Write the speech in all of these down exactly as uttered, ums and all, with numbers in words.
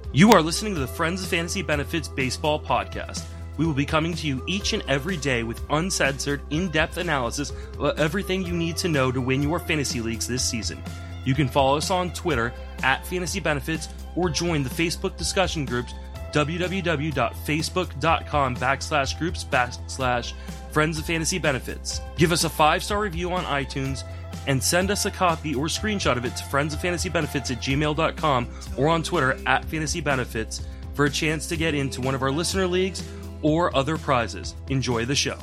You are listening to the Friends of Fantasy Benefits Baseball Podcast. We will be coming to you each and every day with uncensored, in-depth analysis of everything you need to know to win your fantasy leagues this season. You can follow us on Twitter at Fantasy Benefits or join the Facebook discussion groups www.facebook.com backslash groups backslash Friends of Fantasy Benefits. Give us a five-star review on iTunes and send us a copy or screenshot of it to friendsoffantasybenefits at gmail dot com or on Twitter at Fantasy Benefits for a chance to get into one of our listener leagues or other prizes. Enjoy the show.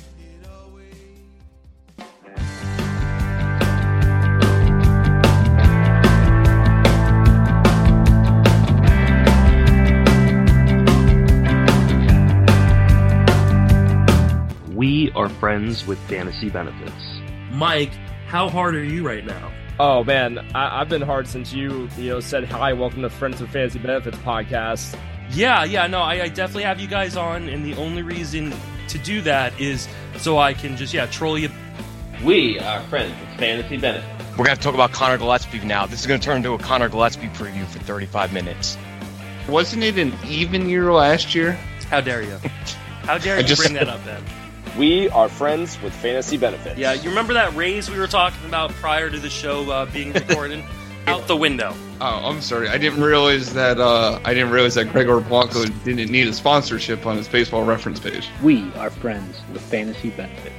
We are friends with Fantasy Benefits. Mike, how hard are you right now? Oh man, I- I've been hard since you, you know, said hi, welcome to Friends of Fantasy Benefits podcast. Yeah, yeah, no, I, I definitely have you guys on, and the only reason to do that is so I can just, yeah, troll you. We are friends with Fantasy Benefits. We're going to talk about Connor Gillespie now. This is going to turn into a Connor Gillespie preview for thirty-five minutes. Wasn't it an even year last year? How dare you? How dare you just, bring that up, Ben? We are friends with Fantasy Benefits. Yeah, you remember that raise we were talking about prior to the show uh, being recorded? Out the window. Oh, I'm sorry. I didn't realize that. Uh, I didn't realize that Gregor Blanco didn't need a sponsorship on his baseball reference page. We are friends with Fantasy Benefits.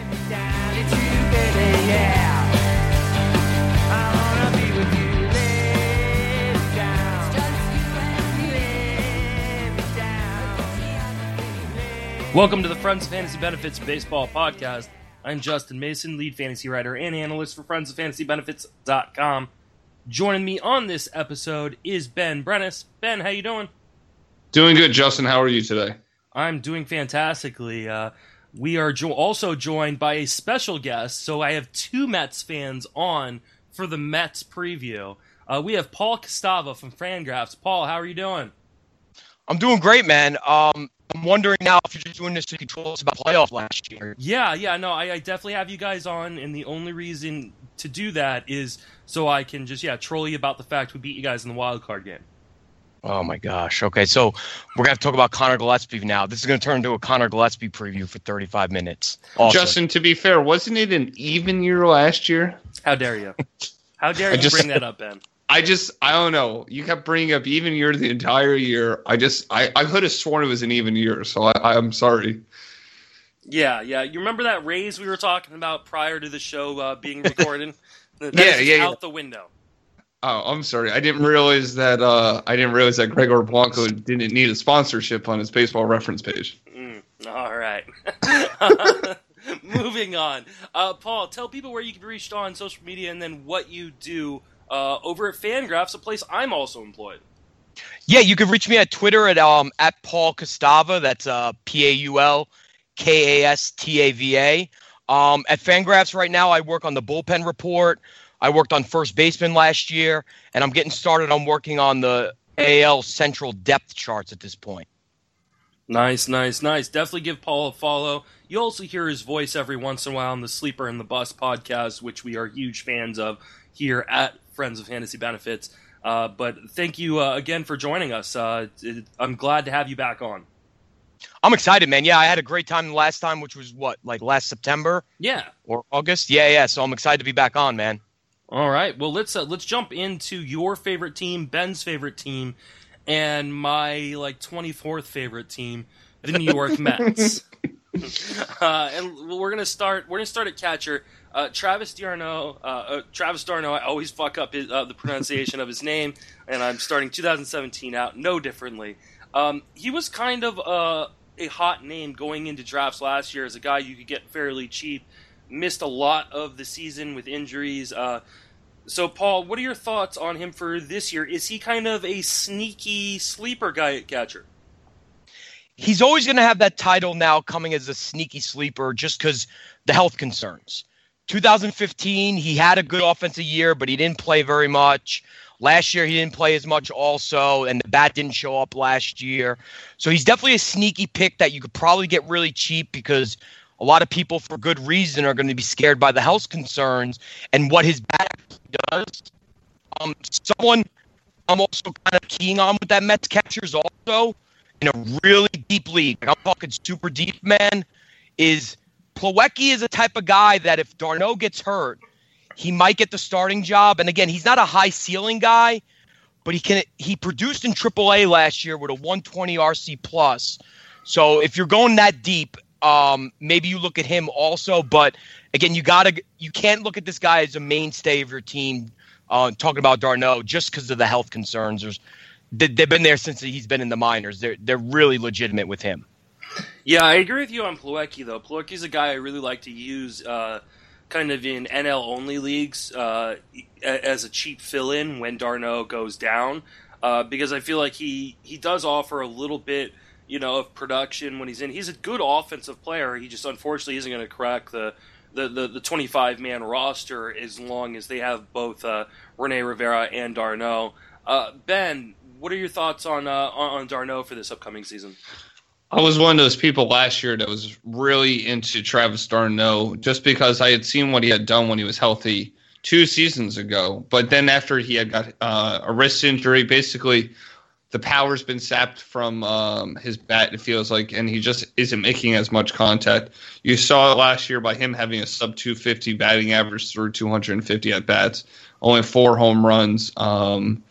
Welcome to the Friends of Fantasy Benefits Baseball Podcast. I'm Justin Mason, lead fantasy writer and analyst for friends of fantasy benefits dot com. Joining me on this episode is Ben Brennis. Ben, how you doing? Doing good, Justin. How are you today? I'm doing fantastically. Uh, we are jo- also joined by a special guest, so I have two Mets fans on for the Mets preview. Uh, we have Paul Costava from Fangraphs. Paul, how are you doing? I'm doing great, man. Um, I'm wondering now if you're just doing this to control us about playoff last year. Yeah, yeah, no, I, I definitely have you guys on, and the only reason to do that is so I can just, yeah, troll you about the fact we beat you guys in the wild card game. Oh, my gosh. Okay, so we're going to talk about Connor Gillespie now. This is going to turn into a Connor Gillespie preview for thirty-five minutes. Also. Justin, to be fair, wasn't it an even year last year? How dare you? How dare you just, bring that up, Ben? I just, I don't know. You kept bringing up even year the entire year. I just, I, I could have sworn it was an even year, so I, I'm sorry. Yeah, yeah. You remember that raise we were talking about prior to the show uh, being recorded? That yeah, is yeah, out yeah. the window. Oh, I'm sorry. I didn't realize that. Uh, I didn't realize that Gregor Blanco didn't need a sponsorship on his baseball reference page. Mm, all right. Moving on. Uh, Paul, tell people where you can be reached on social media and then what you do uh, over at Fangraphs, a place I'm also employed. Yeah, you can reach me at Twitter at um at Paul Costava. That's uh P A U L K A S T A V A. Um, at Fangraphs right now, I work on the bullpen report. I worked on first baseman last year, and I'm getting started on working on the A L Central depth charts at this point. Nice, nice, nice. Definitely give Paul a follow. You also hear his voice every once in a while on the Sleeper and the Bus podcast, which we are huge fans of here at Friends of Fantasy Benefits. Uh, but thank you uh, again for joining us. Uh, it, I'm glad to have you back on. I'm excited, man. Yeah, I had a great time the last time, which was what, like last September? Yeah. Or August? Yeah, yeah. So I'm excited to be back on, man. All right. Well, let's uh, let's jump into your favorite team, Ben's favorite team, and my like twenty-fourth favorite team, the New York Mets. uh, and we're gonna start. We're gonna start at catcher. Uh, Travis d'Arnaud. Uh, uh, Travis d'Arnaud. I always fuck up his, uh, the pronunciation of his name, and I'm starting two thousand seventeen out no differently. Um, he was kind of uh, a hot name going into drafts last year as a guy you could get fairly cheap. Missed a lot of the season with injuries. Uh, so, Paul, what are your thoughts on him for this year? Is he kind of a sneaky sleeper guy at catcher? He's always going to have that title now coming as a sneaky sleeper just because the health concerns. two thousand fifteen, he had a good offensive year, but he didn't play very much. Last year, he didn't play as much also, and the bat didn't show up last year. So he's definitely a sneaky pick that you could probably get really cheap because a lot of people, for good reason, are going to be scared by the health concerns and what his bat does. Um, someone I'm also kind of keying on with that Mets catchers also in a really deep league. Like I'm talking super deep, man, is Plawecki is a type of guy that if d'Arnaud gets hurt, he might get the starting job. And again, he's not a high ceiling guy, but he can. He produced in triple A last year with a one twenty R C plus. So if you're going that deep, um, maybe you look at him also. But again, you gotta you can't look at this guy as a mainstay of your team. Uh, talking about d'Arnaud just because of the health concerns. There's, they, they've been there since he's been in the minors. They're they're really legitimate with him. Yeah, I agree with you on Plawecki though. Plawecki's a guy I really like to use. Uh, kind of in N L-only leagues uh, as a cheap fill-in when d'Arnaud goes down, uh, because I feel like he, he does offer a little bit, you know, of production when he's in. He's a good offensive player. He just unfortunately isn't going to crack the, the, the, the twenty-five man roster as long as they have both uh, Rene Rivera and d'Arnaud. Uh, Ben, what are your thoughts on, uh, on d'Arnaud for this upcoming season? I was one of those people last year that was really into Travis d'Arnaud just because I had seen what he had done when he was healthy two seasons ago. But then after he had got uh, a wrist injury, basically the power's been sapped from um, his bat, it feels like, and he just isn't making as much contact. You saw it last year by him having a sub two fifty batting average through two hundred fifty at-bats, only four home runs. Um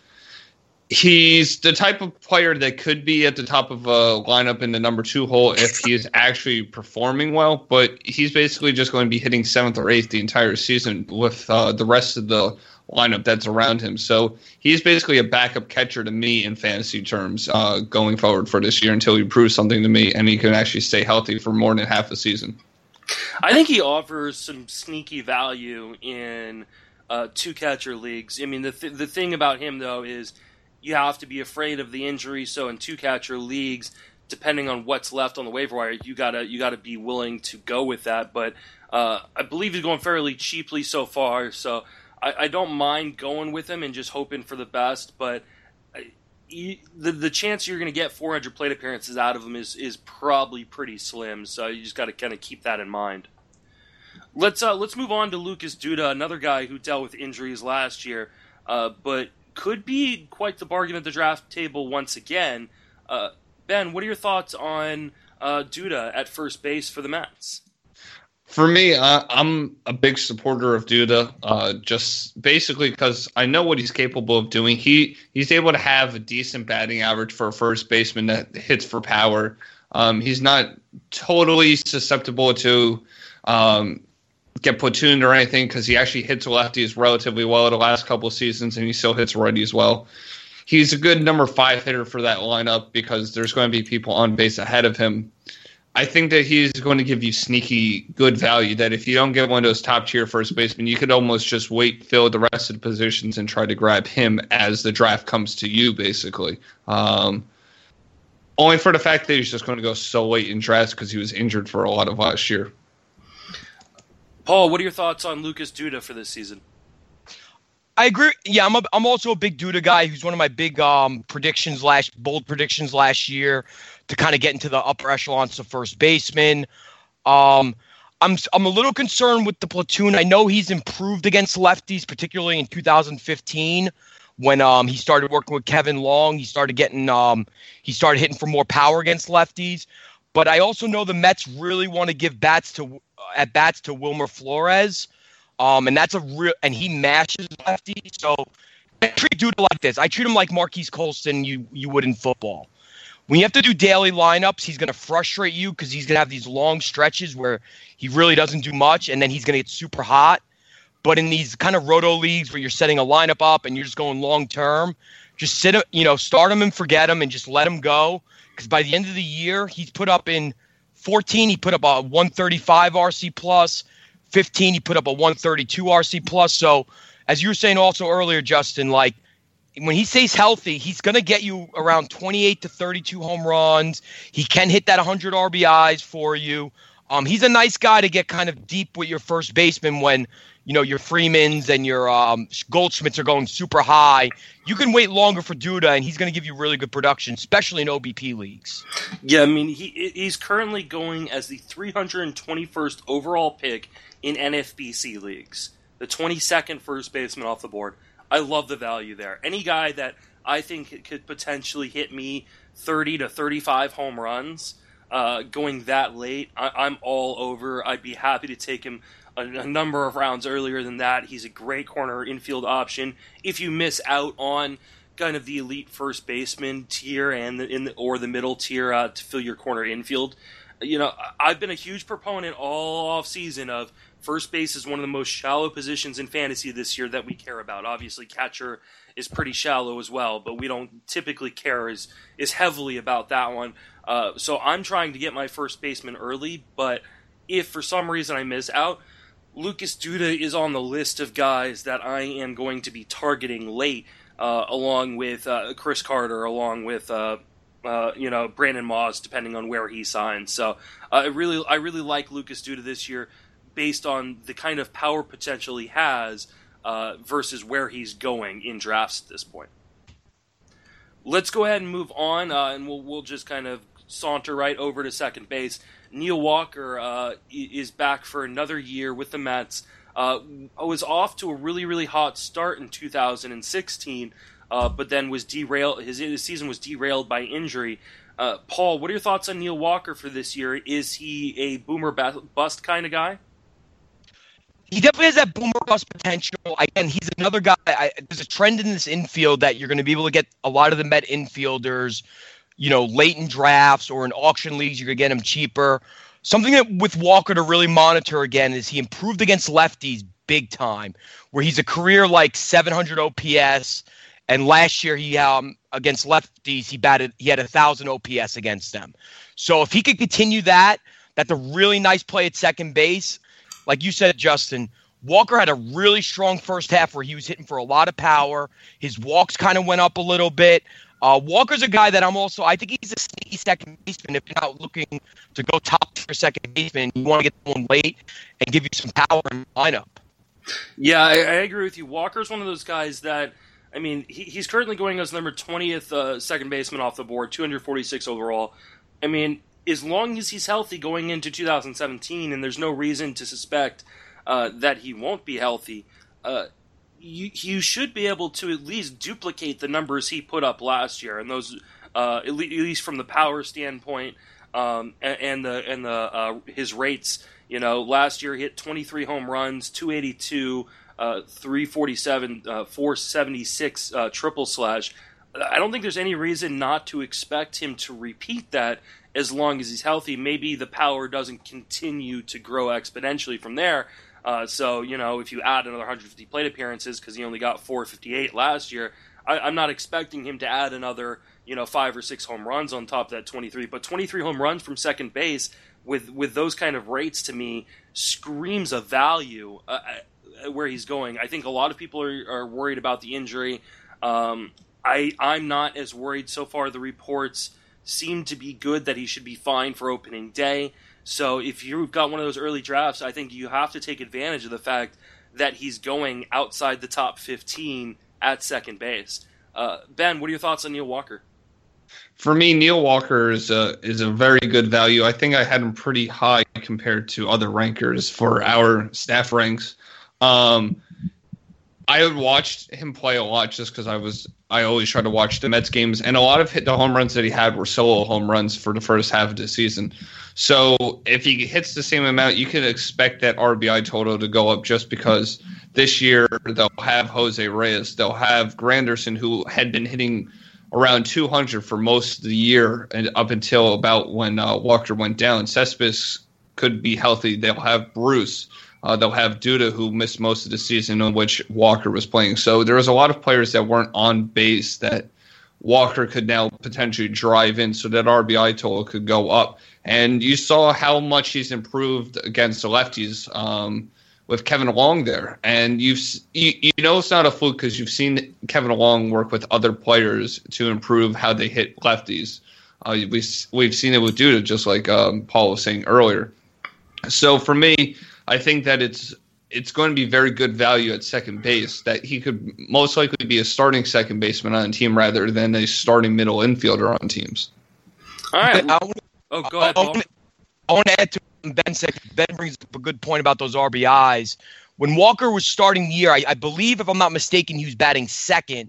He's the type of player that could be at the top of a lineup in the number two hole if he is actually performing well, but he's basically just going to be hitting seventh or eighth the entire season with uh, the rest of the lineup that's around him. So he's basically a backup catcher to me in fantasy terms uh, going forward for this year until he proves something to me and he can actually stay healthy for more than half a season. I think he offers some sneaky value in uh, two-catcher leagues. I mean, the th- the thing about him, though, is you have to be afraid of the injury. So in two catcher leagues, depending on what's left on the waiver wire, you gotta you gotta be willing to go with that. But uh, I believe he's going fairly cheaply so far, so I, I don't mind going with him and just hoping for the best. But I, he, the the chance you're going to get four hundred plate appearances out of him is is probably pretty slim. So you just got to kind of keep that in mind. Let's uh, let's move on to Lucas Duda, another guy who dealt with injuries last year, uh, but could be quite the bargain at the draft table once again. Uh, Ben, what are your thoughts on uh, Duda at first base for the Mets? For me, uh, I'm a big supporter of Duda, uh, just basically because I know what he's capable of doing. He he's able to have a decent batting average for a first baseman that hits for power. Um, he's not totally susceptible to um, get platooned or anything because he actually hits lefties relatively well the last couple of seasons, and he still hits righties well. He's a good number five hitter for that lineup because there's going to be people on base ahead of him. I think that he's going to give you sneaky good value that if you don't get one of those top-tier first basemen, you could almost just wait, fill the rest of the positions, and try to grab him as the draft comes to you, basically. Um, only for the fact that he's just going to go so late in drafts because he was injured for a lot of last year. Paul, what are your thoughts on Lucas Duda for this season? I agree. Yeah, I'm a, I'm also a big Duda guy. Who's one of my big um, predictions last bold predictions last year to kind of get into the upper echelons of first baseman. Um, I'm I'm a little concerned with the platoon. I know he's improved against lefties, particularly in two thousand fifteen when um, he started working with Kevin Long. He started getting um, he started hitting for more power against lefties. But I also know the Mets really want to give bats to at bats to Wilmer Flores. Um, and that's a real, and he mashes lefty. So I treat Duda like this. I treat him like Marquise Colston you you would in football. When you have to do daily lineups, he's going to frustrate you because he's going to have these long stretches where he really doesn't do much, and then he's going to get super hot. But in these kind of roto leagues where you're setting a lineup up and you're just going long term, just sit, you know, start him and forget him and just let him go. Because by the end of the year, he's put up in fourteen, he put up a one thirty-five R C plus. fifteen, he put up a one thirty-two R C plus. So, as you were saying also earlier, Justin, like when he stays healthy, he's going to get you around twenty-eight to thirty-two home runs. He can hit that one hundred R B Is for you. Um, he's a nice guy to get kind of deep with your first baseman when, you know, your Freemans and your um, Goldschmidts are going super high. You can wait longer for Duda, and he's going to give you really good production, especially in O B P leagues. Yeah, I mean, he he's currently going as the three hundred twenty-first overall pick in N F B C leagues, the twenty-second first baseman off the board. I love the value there. Any guy that I think it could potentially hit me thirty to thirty-five home runs. Uh, going that late, I, I'm all over. I'd be happy to take him a, a number of rounds earlier than that. He's a great corner infield option. If you miss out on kind of the elite first baseman tier and the, in the, or the middle tier uh, to fill your corner infield, you know, I've been a huge proponent all off season of first base is one of the most shallow positions in fantasy this year that we care about. Obviously, catcher is pretty shallow as well, but we don't typically care as, as heavily about that one. Uh, so I'm trying to get my first baseman early, but if for some reason I miss out, Lucas Duda is on the list of guys that I am going to be targeting late, uh, along with uh, Chris Carter, along with uh, uh, you know Brandon Moss, depending on where he signs. So uh, I really, I really like Lucas Duda this year, based on the kind of power potential he has uh, versus where he's going in drafts at this point. Let's go ahead and move on, uh, and we'll we'll just kind of saunter right over to second base. Neil Walker uh, is back for another year with the Mets. Uh, was off to a really, really hot start in two thousand sixteen, uh, but then was derailed. His, his season was derailed by injury. Uh, Paul, what are your thoughts on Neil Walker for this year? Is he a boomer bust kind of guy? He definitely has that boomer bust potential. Again, he's another guy. I, there's a trend in this infield that you're going to be able to get a lot of the Met infielders, you know, late in drafts or in auction leagues. You could get him cheaper. Something that with Walker to really monitor again is he improved against lefties big time, where he's a career like seven hundred O P S, and last year he um against lefties he batted he had a thousand O P S against them. So if he could continue that, that's a really nice play at second base. Like you said, Justin, Walker had a really strong first half where he was hitting for a lot of power. His walks kind of went up a little bit. Uh, Walker's a guy that I'm also, I think he's a sneaky second baseman. If you're not looking to go top tier second baseman, you want to get someone late and give you some power in the lineup. Yeah, I, I agree with you. Walker's one of those guys that, I mean, he, he's currently going as number twentieth uh, second baseman off the board, two hundred forty-six overall. I mean, as long as he's healthy going into two thousand seventeen, and there's no reason to suspect uh, that he won't be healthy, uh, you, you should be able to at least duplicate the numbers he put up last year, and those, uh, at least from the power standpoint, um, and, and the and the uh, his rates. You know, last year he hit twenty-three home runs, two eighty-two, uh, three forty-seven, uh, four seventy-six uh, triple slash. I don't think there's any reason not to expect him to repeat that as long as he's healthy. Maybe the power doesn't continue to grow exponentially from there. Uh, so, you know, if you add another one hundred fifty plate appearances, because he only got four fifty-eight last year, I, I'm not expecting him to add another, you know, five or six home runs on top of that twenty-three. But twenty-three home runs from second base with, with those kind of rates, to me, screams a value uh, where he's going. I think a lot of people are, are worried about the injury. Um, I, I'm not as worried so far. The reports seem to be good that he should be fine for opening day. So if you've got one of those early drafts, I think you have to take advantage of the fact that he's going outside the top fifteen at second base. Uh, Ben, what are your thoughts on Neil Walker? For me, Neil Walker is a, is a very good value. I think I had him pretty high compared to other rankers for our staff ranks. Um, I had watched him play a lot just because I was I always try to watch the Mets games, and a lot of hit the home runs that he had were solo home runs for the first half of the season. So if he hits the same amount, you can expect that R B I total to go up just because this year they'll have Jose Reyes, they'll have Granderson, who had been hitting around two hundred for most of the year and up until about when uh, Walker went down. Cespedes could be healthy. They'll have Bruce. Uh, they'll have Duda, who missed most of the season in which Walker was playing. So there was a lot of players that weren't on base that Walker could now potentially drive in, so that R B I total could go up. And you saw how much he's improved against the lefties um, with Kevin Long there. And you've you, you know it's not a fluke because you've seen Kevin Long work with other players to improve how they hit lefties. Uh, we, we've seen it with Duda, just like um, Paul was saying earlier. So for me, I think that it's it's going to be very good value at second base, that he could most likely be a starting second baseman on a team rather than a starting middle infielder on teams. All right. I wanna, Oh, go ahead, Paul. I want to add to what Ben said. Ben brings up a good point about those R B Is. When Walker was starting the year, I, I believe, if I'm not mistaken, he was batting second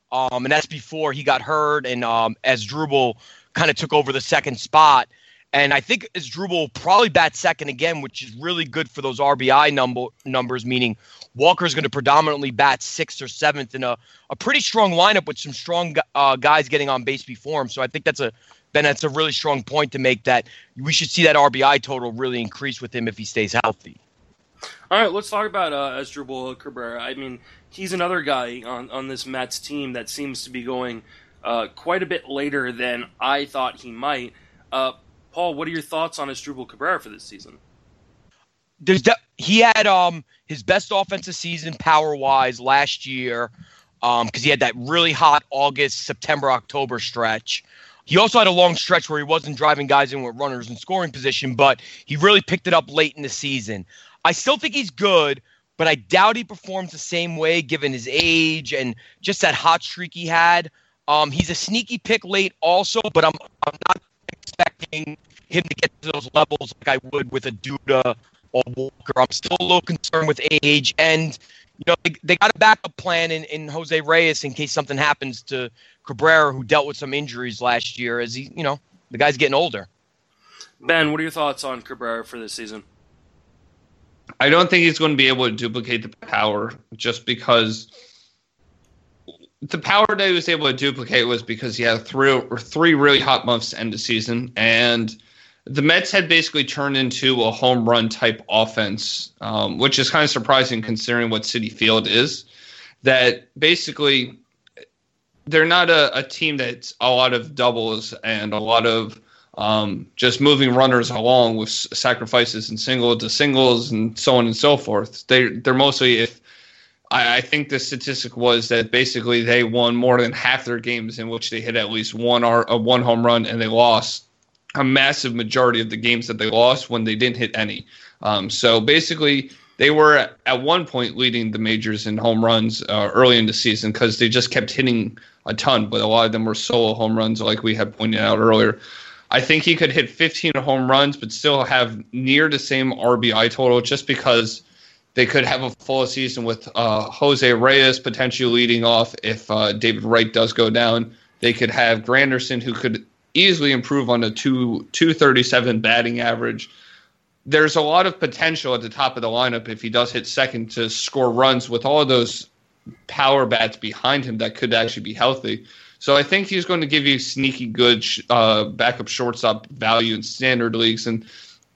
Um, and that's before he got hurt and um, Asdrubal kind of took over the second spot. And I think Asdrubal probably bats second again, which is really good for those R B I number, numbers, meaning Walker's going to predominantly bat sixth or seventh in a, a pretty strong lineup with some strong uh, guys getting on base before him. So I think that's a Ben, that's a really strong point to make, that we should see that R B I total really increase with him if he stays healthy. All right, let's talk about uh, Asdrubal Cabrera. I mean, he's another guy on, on this Mets team that seems to be going uh, quite a bit later than I thought he might. Uh, Paul, what are your thoughts on Asdrubal Cabrera for this season? There's de- he had um his best offensive season power-wise last year um because he had that really hot August, September, October stretch. He also had a long stretch where he wasn't driving guys in with runners in scoring position, but he really picked it up late in the season. I still think he's good, but I doubt he performs the same way given his age and just that hot streak he had. Um, he's a sneaky pick late also, but I'm I'm not expecting him to get to those levels like I would with a Duda or Walker. I'm still a little concerned with age, and you know they, they got a backup plan in, in Jose Reyes in case something happens to Cabrera, who dealt with some injuries last year. As he, you know, the guy's getting older. Ben, what are your thoughts on Cabrera for this season? I don't think he's going to be able to duplicate the power just because the power that he was able to duplicate was because he had three or three really hot months to end the season, and the Mets had basically turned into a home run type offense, um, which is kind of surprising considering what Citi Field is. That basically they're not a, a team that's a lot of doubles and a lot of Um, just moving runners along with sacrifices and single to singles and so on and so forth. They, they're mostly, if I, I think the statistic was that basically they won more than half their games in which they hit at least one R, uh, one home run, and they lost a massive majority of the games that they lost when they didn't hit any. Um, so basically they were at, at one point leading the majors in home runs uh, early in the season because they just kept hitting a ton, but a lot of them were solo home runs like we had pointed out earlier. I think he could hit fifteen home runs but still have near the same R B I total just because they could have a full season with uh, Jose Reyes potentially leading off if uh, David Wright does go down. They could have Granderson, who could easily improve on a two thirty-seven batting average. There's a lot of potential at the top of the lineup if he does hit second to score runs with all of those power bats behind him that could actually be healthy. So I think he's going to give you sneaky good uh, backup shortstop value in standard leagues, and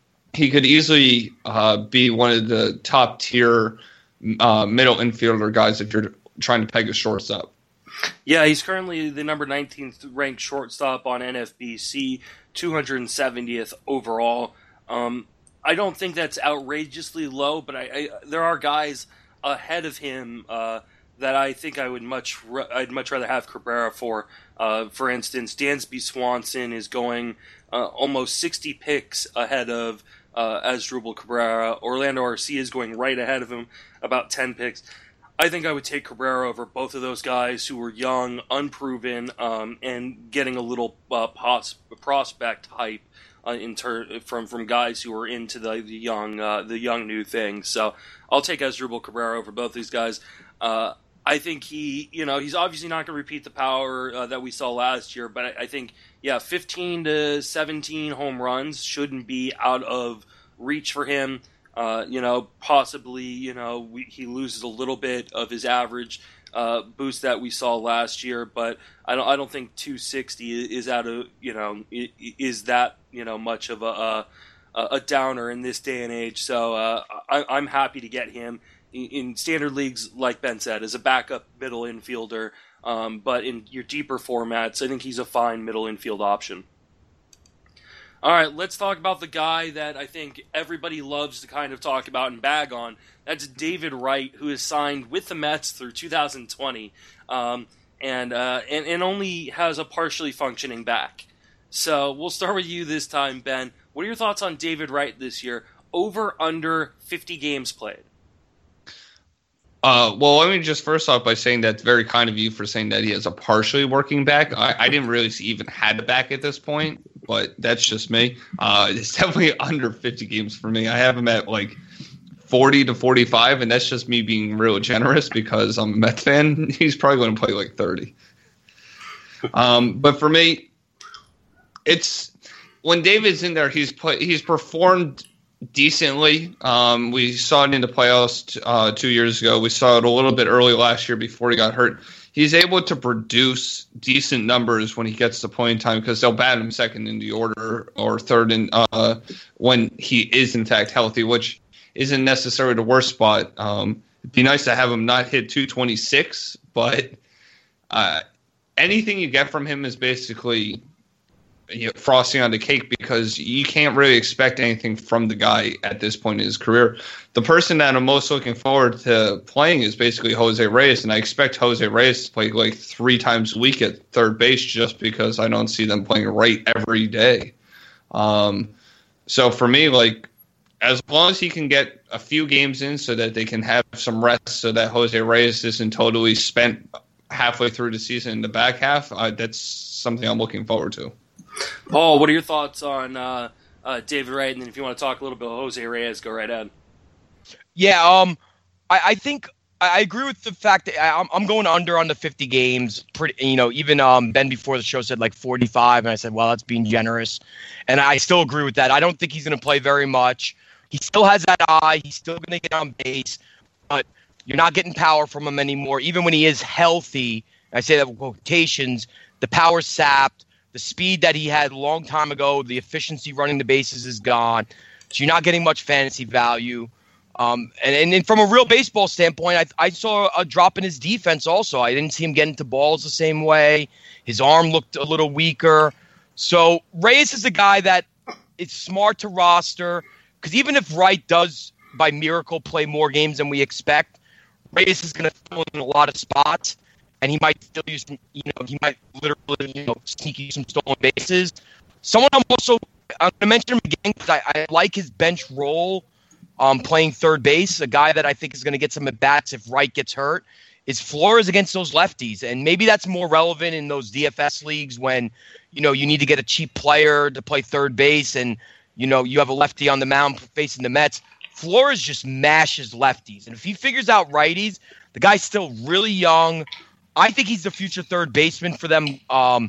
he could easily uh, be one of the top tier uh, middle infielder guys if you're trying to peg a shortstop. Yeah, he's currently the number nineteenth ranked shortstop on N F B C, two hundred seventieth overall. Um, I don't think that's outrageously low, but I, I, there are guys ahead of him uh, that I think I would much I'd much rather have Cabrera for. Uh, for instance, Dansby Swanson is going uh, almost sixty picks ahead of uh, Asdrubal Cabrera. Orlando Arcia is going right ahead of him, about ten picks. I think I would take Cabrera over both of those guys who were young, unproven, um, and getting a little uh, pos- prospect hype uh, in ter- from from guys who are into the, the young uh, the young new thing. So I'll take Asdrubal Cabrera over both these guys. Uh, I think he, you know, he's obviously not going to repeat the power uh, that we saw last year, but I, I think, yeah, fifteen to seventeen home runs shouldn't be out of reach for him. Uh, you know, possibly, you know, we, he loses a little bit of his average uh, boost that we saw last year, but I don't, I don't think two sixty is out of, you know, is that, you know, much of a a, a downer in this day and age. So uh, I, I'm happy to get him in standard leagues, like Ben said, as a backup middle infielder. Um, but in your deeper formats, I think he's a fine middle infield option. All right, let's talk about the guy that I think everybody loves to kind of talk about and bag on. That's David Wright, who is signed with the Mets through two thousand twenty, um, and, uh, and and only has a partially functioning back. So we'll start with you this time, Ben. What are your thoughts on David Wright this year? Over, under fifty games played? Uh, well, let me just first off by saying that's very kind of you for saying that he has a partially working back. I, I didn't realize he even had a back at this point, but that's just me. Uh, it's definitely under fifty games for me. I have him at like forty to forty-five, and that's just me being real generous because I'm a Mets fan. He's probably going to play like thirty. Um, but for me, it's when David's in there, he's play, he's performed decently. Um, we saw it in the playoffs uh, two years ago. We saw it a little bit early last year before he got hurt. He's able to produce decent numbers when he gets to point in time because they'll bat him second in the order or third in uh, when he is in fact healthy, which isn't necessarily the worst spot. Um, it'd be nice to have him not hit two twenty-six, but uh, anything you get from him is basically you know, frosting on the cake because you can't really expect anything from the guy at this point in his career. The person that I'm most looking forward to playing is basically Jose Reyes, and I expect Jose Reyes to play like three times a week at third base just because I don't see them playing right every day. Um, so for me, like, as long as he can get a few games in so that they can have some rest so that Jose Reyes isn't totally spent halfway through the season in the back half, uh, that's something I'm looking forward to. Paul, what are your thoughts on uh, uh, David Wright? And then if you want to talk a little bit about Jose Reyes, go right ahead. Yeah, um, I, I think I agree with the fact that I, I'm, I'm going under on the fifty games. Pretty, you know, even um, Ben before the show said like forty-five, and I said, well, that's being generous. And I still agree with that. I don't think he's going to play very much. He still has that eye. He's still going to get on base, but you're not getting power from him anymore. Even when he is healthy, I say that with quotations, the power's sapped. The speed that he had a long time ago, the efficiency running the bases is gone. So you're not getting much fantasy value. Um, and, and, and from a real baseball standpoint, I, I saw a drop in his defense also. I didn't see him get into balls the same way. His arm looked a little weaker. So Reyes is a guy that it's smart to roster because even if Wright does, by miracle, play more games than we expect, Reyes is going to fill in a lot of spots. And he might still use, you know, he might literally, you know, sneak you some stolen bases. Someone I'm also, I'm going to mention him again because I, I like his bench role um, playing third base. A guy that I think is going to get some at-bats if Wright gets hurt is Flores against those lefties. And maybe that's more relevant in those D F S leagues when, you know, you need to get a cheap player to play third base and, you know, you have a lefty on the mound facing the Mets. Flores just mashes lefties. And if he figures out righties, the guy's still really young. I think he's the future third baseman for them um,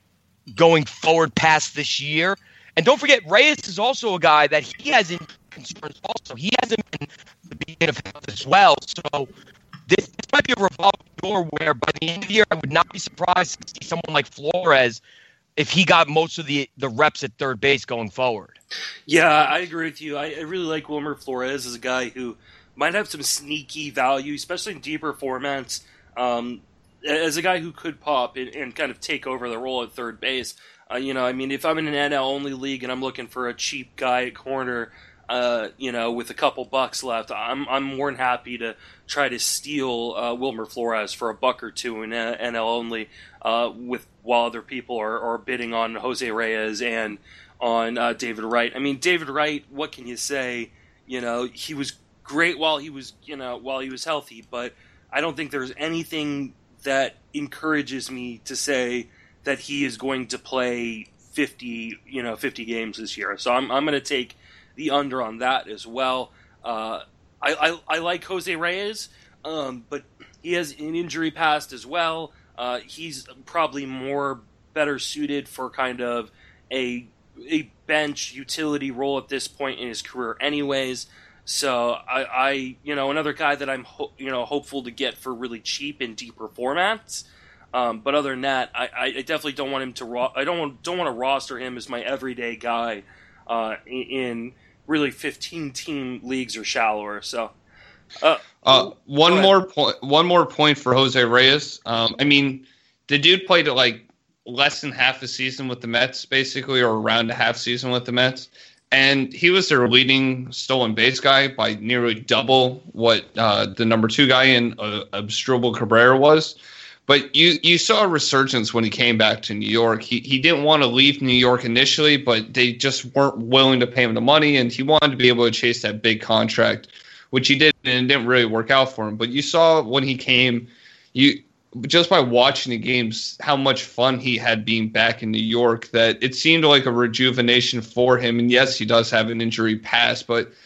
going forward past this year. And don't forget, Reyes is also a guy that he has in concerns also. He hasn't been the beginning of health as well. So this, this might be a revolving door where by the end of the year, I would not be surprised to see someone like Flores if he got most of the, the reps at third base going forward. Yeah, I agree with you. I, I really like Wilmer Flores as a guy who might have some sneaky value, especially in deeper formats. Um, As a guy who could pop and, and kind of take over the role at third base, uh, you know, I mean, if I'm in an N L only league and I'm looking for a cheap guy at corner, uh, you know, with a couple bucks left, I'm I'm more than happy to try to steal uh, Wilmer Flores for a buck or two in N L only, uh, with while other people are, are bidding on Jose Reyes and on uh, David Wright. I mean, David Wright, what can you say? You know, he was great while he was, you know, while he was healthy, but I don't think there's anything that encourages me to say that he is going to play fifty, you know, fifty games this year. So I'm I'm going to take the under on that as well. Uh, I, I I like Jose Reyes, um, but he has an injury past as well. Uh, he's probably more better suited for kind of a a bench utility role at this point in his career, anyways. So I, I, you know, another guy that I'm, ho- you know, hopeful to get for really cheap in deeper formats. Um, but other than that, I, I definitely don't want him to. Ro- I don't want, don't want to roster him as my everyday guy uh, in, in really fifteen team leagues or shallower. So, uh, uh, one more point. One more point for Jose Reyes. Um, I mean, the dude played like less than half a season with the Mets, basically, or around a half season with the Mets. And he was their leading stolen base guy by nearly double what uh, the number two guy in uh, Asdrubal Cabrera was. But you, you saw a resurgence when he came back to New York. He he didn't want to leave New York initially, but they just weren't willing to pay him the money, and he wanted to be able to chase that big contract, which he did, and it didn't really work out for him. But you saw when he came, you just by watching the games, how much fun he had being back in New York, that it seemed like a rejuvenation for him. And yes, he does have an injury past, but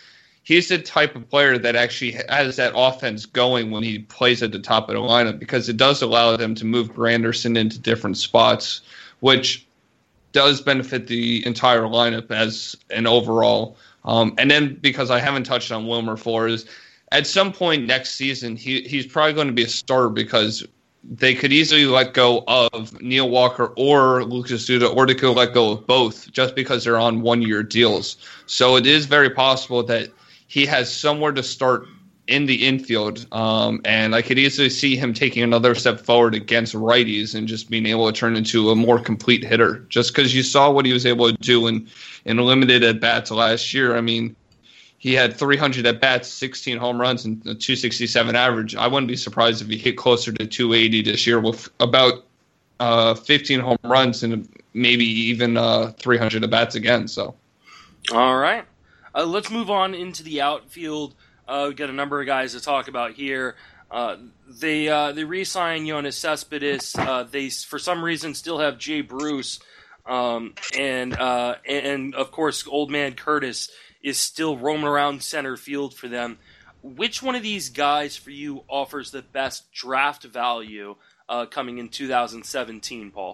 he's the type of player that actually has that offense going when he plays at the top of the lineup, because it does allow them to move Granderson into different spots, which does benefit the entire lineup as an overall. Um, and then because I haven't touched on Wilmer Flores, at some point next season, he he's probably going to be a starter, because they could easily let go of Neil Walker or Lucas Duda, or they could let go of both just because they're on one-year deals. So it is very possible that he has somewhere to start in the infield, um, and I could easily see him taking another step forward against righties and just being able to turn into a more complete hitter, just because you saw what he was able to do in, in limited at-bats last year. I mean, he had three hundred at-bats, sixteen home runs, and a two sixty-seven average. I wouldn't be surprised if he hit closer to two eighty this year with about uh, fifteen home runs and maybe even uh, three hundred at-bats again. So, all right. Uh, let's move on into the outfield. Uh, we've got a number of guys to talk about here. Uh, they uh, they re-signed Yoenis Cespedes. Uh, they, for some reason, still have Jay Bruce. Um, and, uh, and, and, of course, old man Curtis is still roaming around center field for them. Which one of these guys for you offers the best draft value uh, coming in two thousand seventeen, Paul?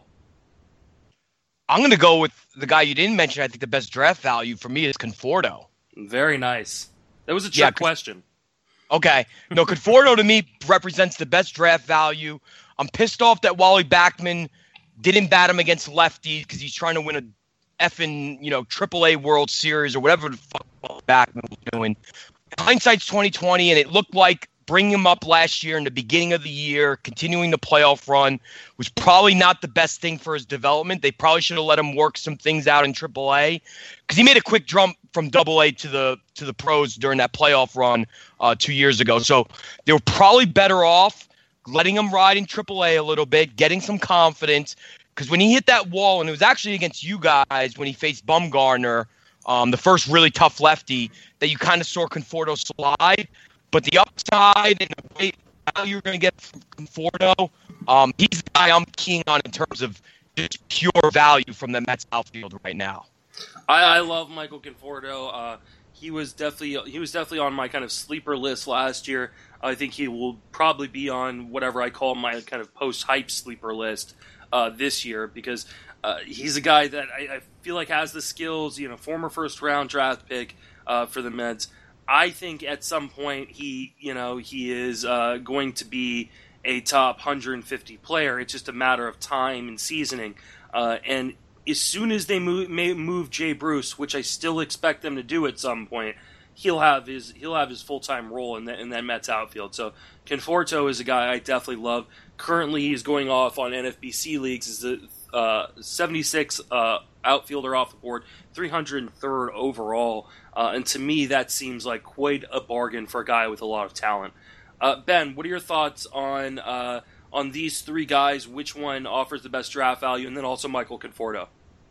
I'm going to go with the guy you didn't mention. I think the best draft value for me is Conforto. Very nice. That was a trick Yeah, question. Okay. No, Conforto to me represents the best draft value. I'm pissed off that Wally Backman didn't bat him against lefties because he's trying to win a effing, you know, triple A World Series or whatever the fuck Backman was doing. Hindsight's twenty twenty, and it looked like bringing him up last year in the beginning of the year, continuing the playoff run, was probably not the best thing for his development. They probably should have let him work some things out in triple A, because he made a quick jump from double A to the to the pros during that playoff run uh, two years ago. So they were probably better off letting him ride in triple A a little bit, getting some confidence, because when he hit that wall, and it was actually against you guys when he faced Bumgarner, um, the first really tough lefty, that you kind of saw Conforto slide. But the upside and the weight value you're going to get from Conforto, um, he's the guy I'm keying on in terms of just pure value from the Mets outfield right now. I, I love Michael Conforto. Uh, he was definitely he was definitely on my kind of sleeper list last year. I think he will probably be on whatever I call my kind of post-hype sleeper list uh, this year, because uh, he's a guy that I, I feel like has the skills. You know, former first-round draft pick uh, for the Mets. I think at some point he, you know, he is uh, going to be a top one hundred fifty player. It's just a matter of time and seasoning. Uh, and as soon as they move, may move Jay Bruce, which I still expect them to do at some point, he'll have his he'll have his full time role in that in that Mets outfield. So Conforto is a guy I definitely love. Currently, he's going off on N F B C leagues as the uh, seventy-sixth uh, outfielder off the board, three hundred third overall. Uh, and to me, that seems like quite a bargain for a guy with a lot of talent. Uh, Ben, what are your thoughts on uh, on these three guys? Which one offers the best draft value? And then also Michael Conforto.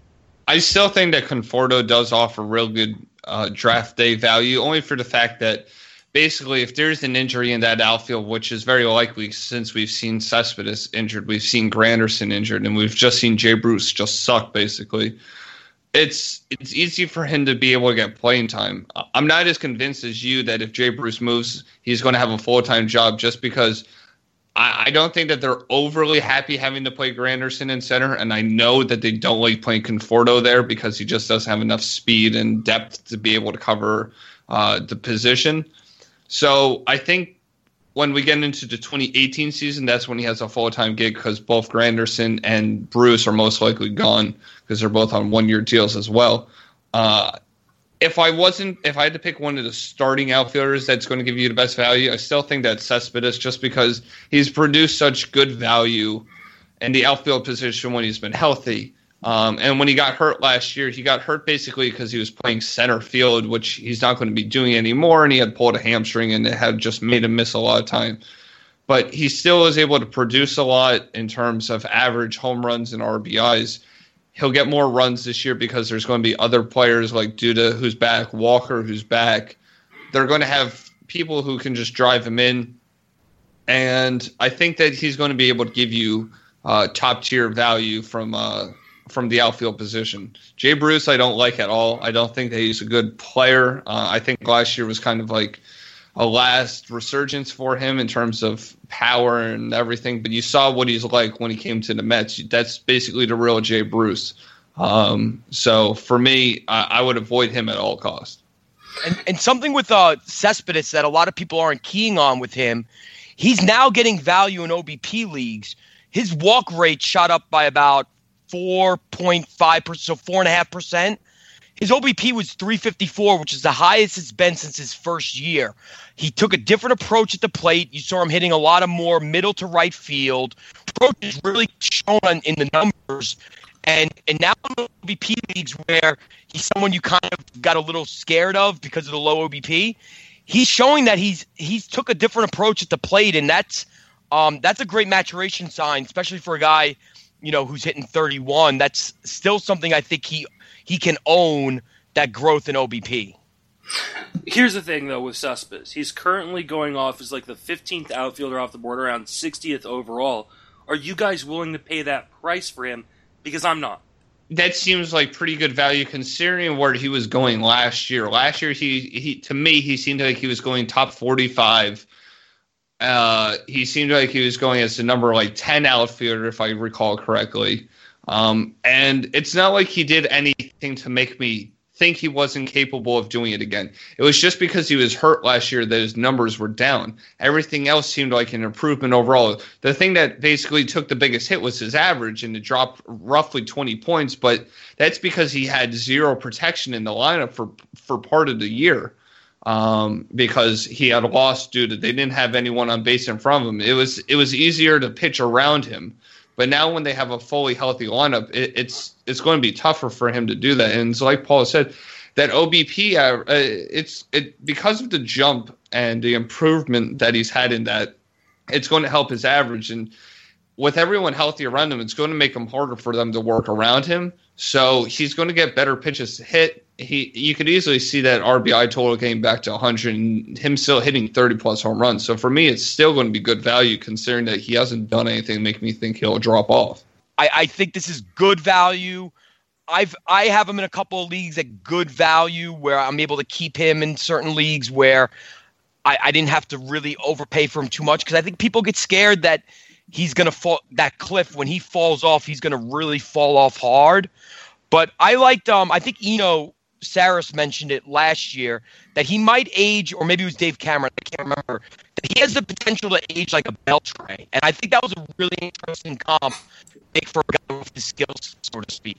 I still think that Conforto does offer real good uh, draft day value, only for the fact that basically if there's an injury in that outfield, which is very likely since we've seen Cespedes injured, we've seen Granderson injured, and we've just seen Jay Bruce just suck, basically. It's it's easy for him to be able to get playing time. I'm not as convinced as you that if Jay Bruce moves, he's going to have a full-time job, just because I, I don't think that they're overly happy having to play Granderson in center, and I know that they don't like playing Conforto there because he just doesn't have enough speed and depth to be able to cover uh, the position. So I think when we get into the twenty eighteen season, that's when he has a full-time gig, because both Granderson and Bruce are most likely gone because they're both on one-year deals as well. Uh, if I wasn't, if I had to pick one of the starting outfielders that's going to give you the best value, I still think that Cespedes, just because he's produced such good value in the outfield position when he's been healthy. Um, and when he got hurt last year, he got hurt basically because he was playing center field, which he's not going to be doing anymore, and he had pulled a hamstring, and it had just made him miss a lot of time. But he still is able to produce a lot in terms of average home runs and R B Is. He'll get more runs this year because there's going to be other players like Duda, who's back, Walker, who's back. They're going to have people who can just drive him in. And I think that he's going to be able to give you uh, top-tier value from uh, from the outfield position. Jay Bruce, I don't like at all. I don't think that he's a good player. Uh, I think last year was kind of like a last resurgence for him in terms of power and everything. But you saw what he's like when he came to the Mets. That's basically the real Jay Bruce. Um, so for me, I, I would avoid him at all costs. And, and something with uh, Cespedes that a lot of people aren't keying on with him, he's now getting value in O B P leagues. His walk rate shot up by about four point five percent, so four point five percent. His O B P was three fifty-four, which is the highest it's been since his first year. He took a different approach at the plate. You saw him hitting a lot of more middle to right field. Approach is really shown on, in the numbers. And and now in the O B P leagues where he's someone you kind of got a little scared of because of the low O B P, he's showing that he's he's took a different approach at the plate, and that's um that's a great maturation sign, especially for a guy, you know, who's hitting thirty-one. That's still something I think he he can own, that growth in O B P. Here's the thing, though, with Cespedes. He's currently going off as like the fifteenth outfielder off the board, around sixtieth overall. Are you guys willing to pay that price for him? Because I'm not. That seems like pretty good value considering where he was going last year. Last year, he, he to me, he seemed like he was going top forty-five. Uh, he seemed like he was going as the number like ten outfielder, if I recall correctly. Um, and it's not like he did anything to make me think he wasn't capable of doing it again. It was just because he was hurt last year that his numbers were down. Everything else seemed like an improvement overall. The thing that basically took the biggest hit was his average, and it dropped roughly twenty points, but that's because he had zero protection in the lineup for, for part of the year. Um, because he had lost due to they didn't have anyone on base in front of him. It was it was easier to pitch around him. But now when they have a fully healthy lineup, it, it's it's going to be tougher for him to do that. And it's like Paul said, that O B P, uh, it's it because of the jump and the improvement that he's had in that, it's going to help his average. And with everyone healthy around him, it's going to make him harder for them to work around him. So he's going to get better pitches to hit. He, you could easily see that R B I total getting back to one hundred and him still hitting thirty plus home runs. So for me, it's still going to be good value considering that he hasn't done anything to make me think he'll drop off. I, I think this is good value. I've I have him in a couple of leagues at good value where I'm able to keep him in certain leagues where I, I didn't have to really overpay for him too much, because I think people get scared that he's going to fall that cliff. When he falls off, he's going to really fall off hard. But I liked um I think Eno Saris mentioned it last year that he might age, or maybe it was Dave Cameron, I can't remember, that he has the potential to age like a Beltray. And I think that was a really interesting comp for a guy with his skills, so to speak.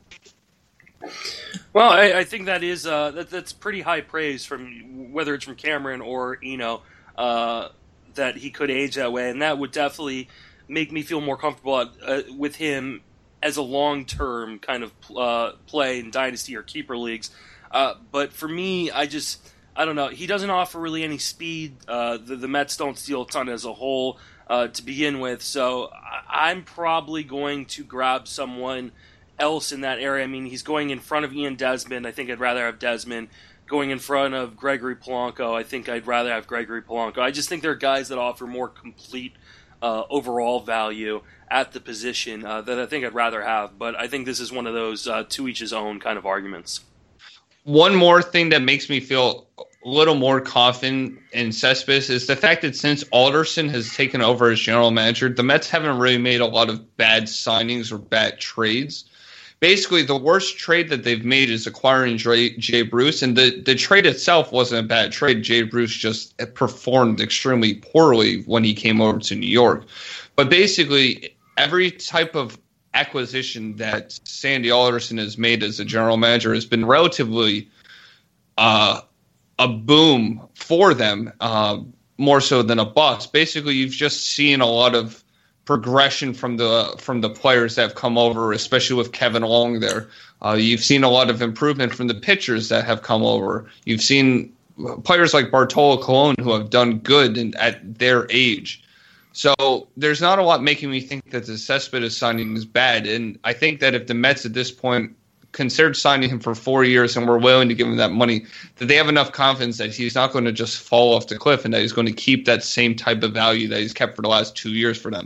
Well, I, I think that is uh, that, that's pretty high praise, from whether it's from Cameron or Eno, uh, that he could age that way, and that would definitely make me feel more comfortable uh, with him as a long-term kind of uh, play in Dynasty or Keeper leagues. Uh, but for me, I just, I don't know. He doesn't offer really any speed. Uh, the, the Mets don't steal a ton as a whole uh, to begin with. So I, I'm probably going to grab someone else in that area. I mean, he's going in front of Ian Desmond. I think I'd rather have Desmond. Going in front of Gregory Polanco. I think I'd rather have Gregory Polanco. I just think there are guys that offer more complete uh, overall value at the position uh, that I think I'd rather have. But I think this is one of those uh, to each his own kind of arguments. One more thing that makes me feel a little more confident in Cespedes is the fact that since Alderson has taken over as general manager, the Mets haven't really made a lot of bad signings or bad trades. Basically, the worst trade that they've made is acquiring Jay, Jay Bruce, and the, the trade itself wasn't a bad trade. Jay Bruce just performed extremely poorly when he came over to New York. But basically, every type of acquisition that Sandy Alderson has made as a general manager has been relatively uh, a boom for them, uh, more so than a bust. Basically, you've just seen a lot of progression from the from the players that have come over, especially with Kevin Long there. Uh, you've seen a lot of improvement from the pitchers that have come over. You've seen players like Bartolo Colon who have done good in, at their age. So there's not a lot making me think that the Cespedes signing is bad. And I think that if the Mets at this point considered signing him for four years and were willing to give him that money, that they have enough confidence that he's not going to just fall off the cliff and that he's going to keep that same type of value that he's kept for the last two years for them.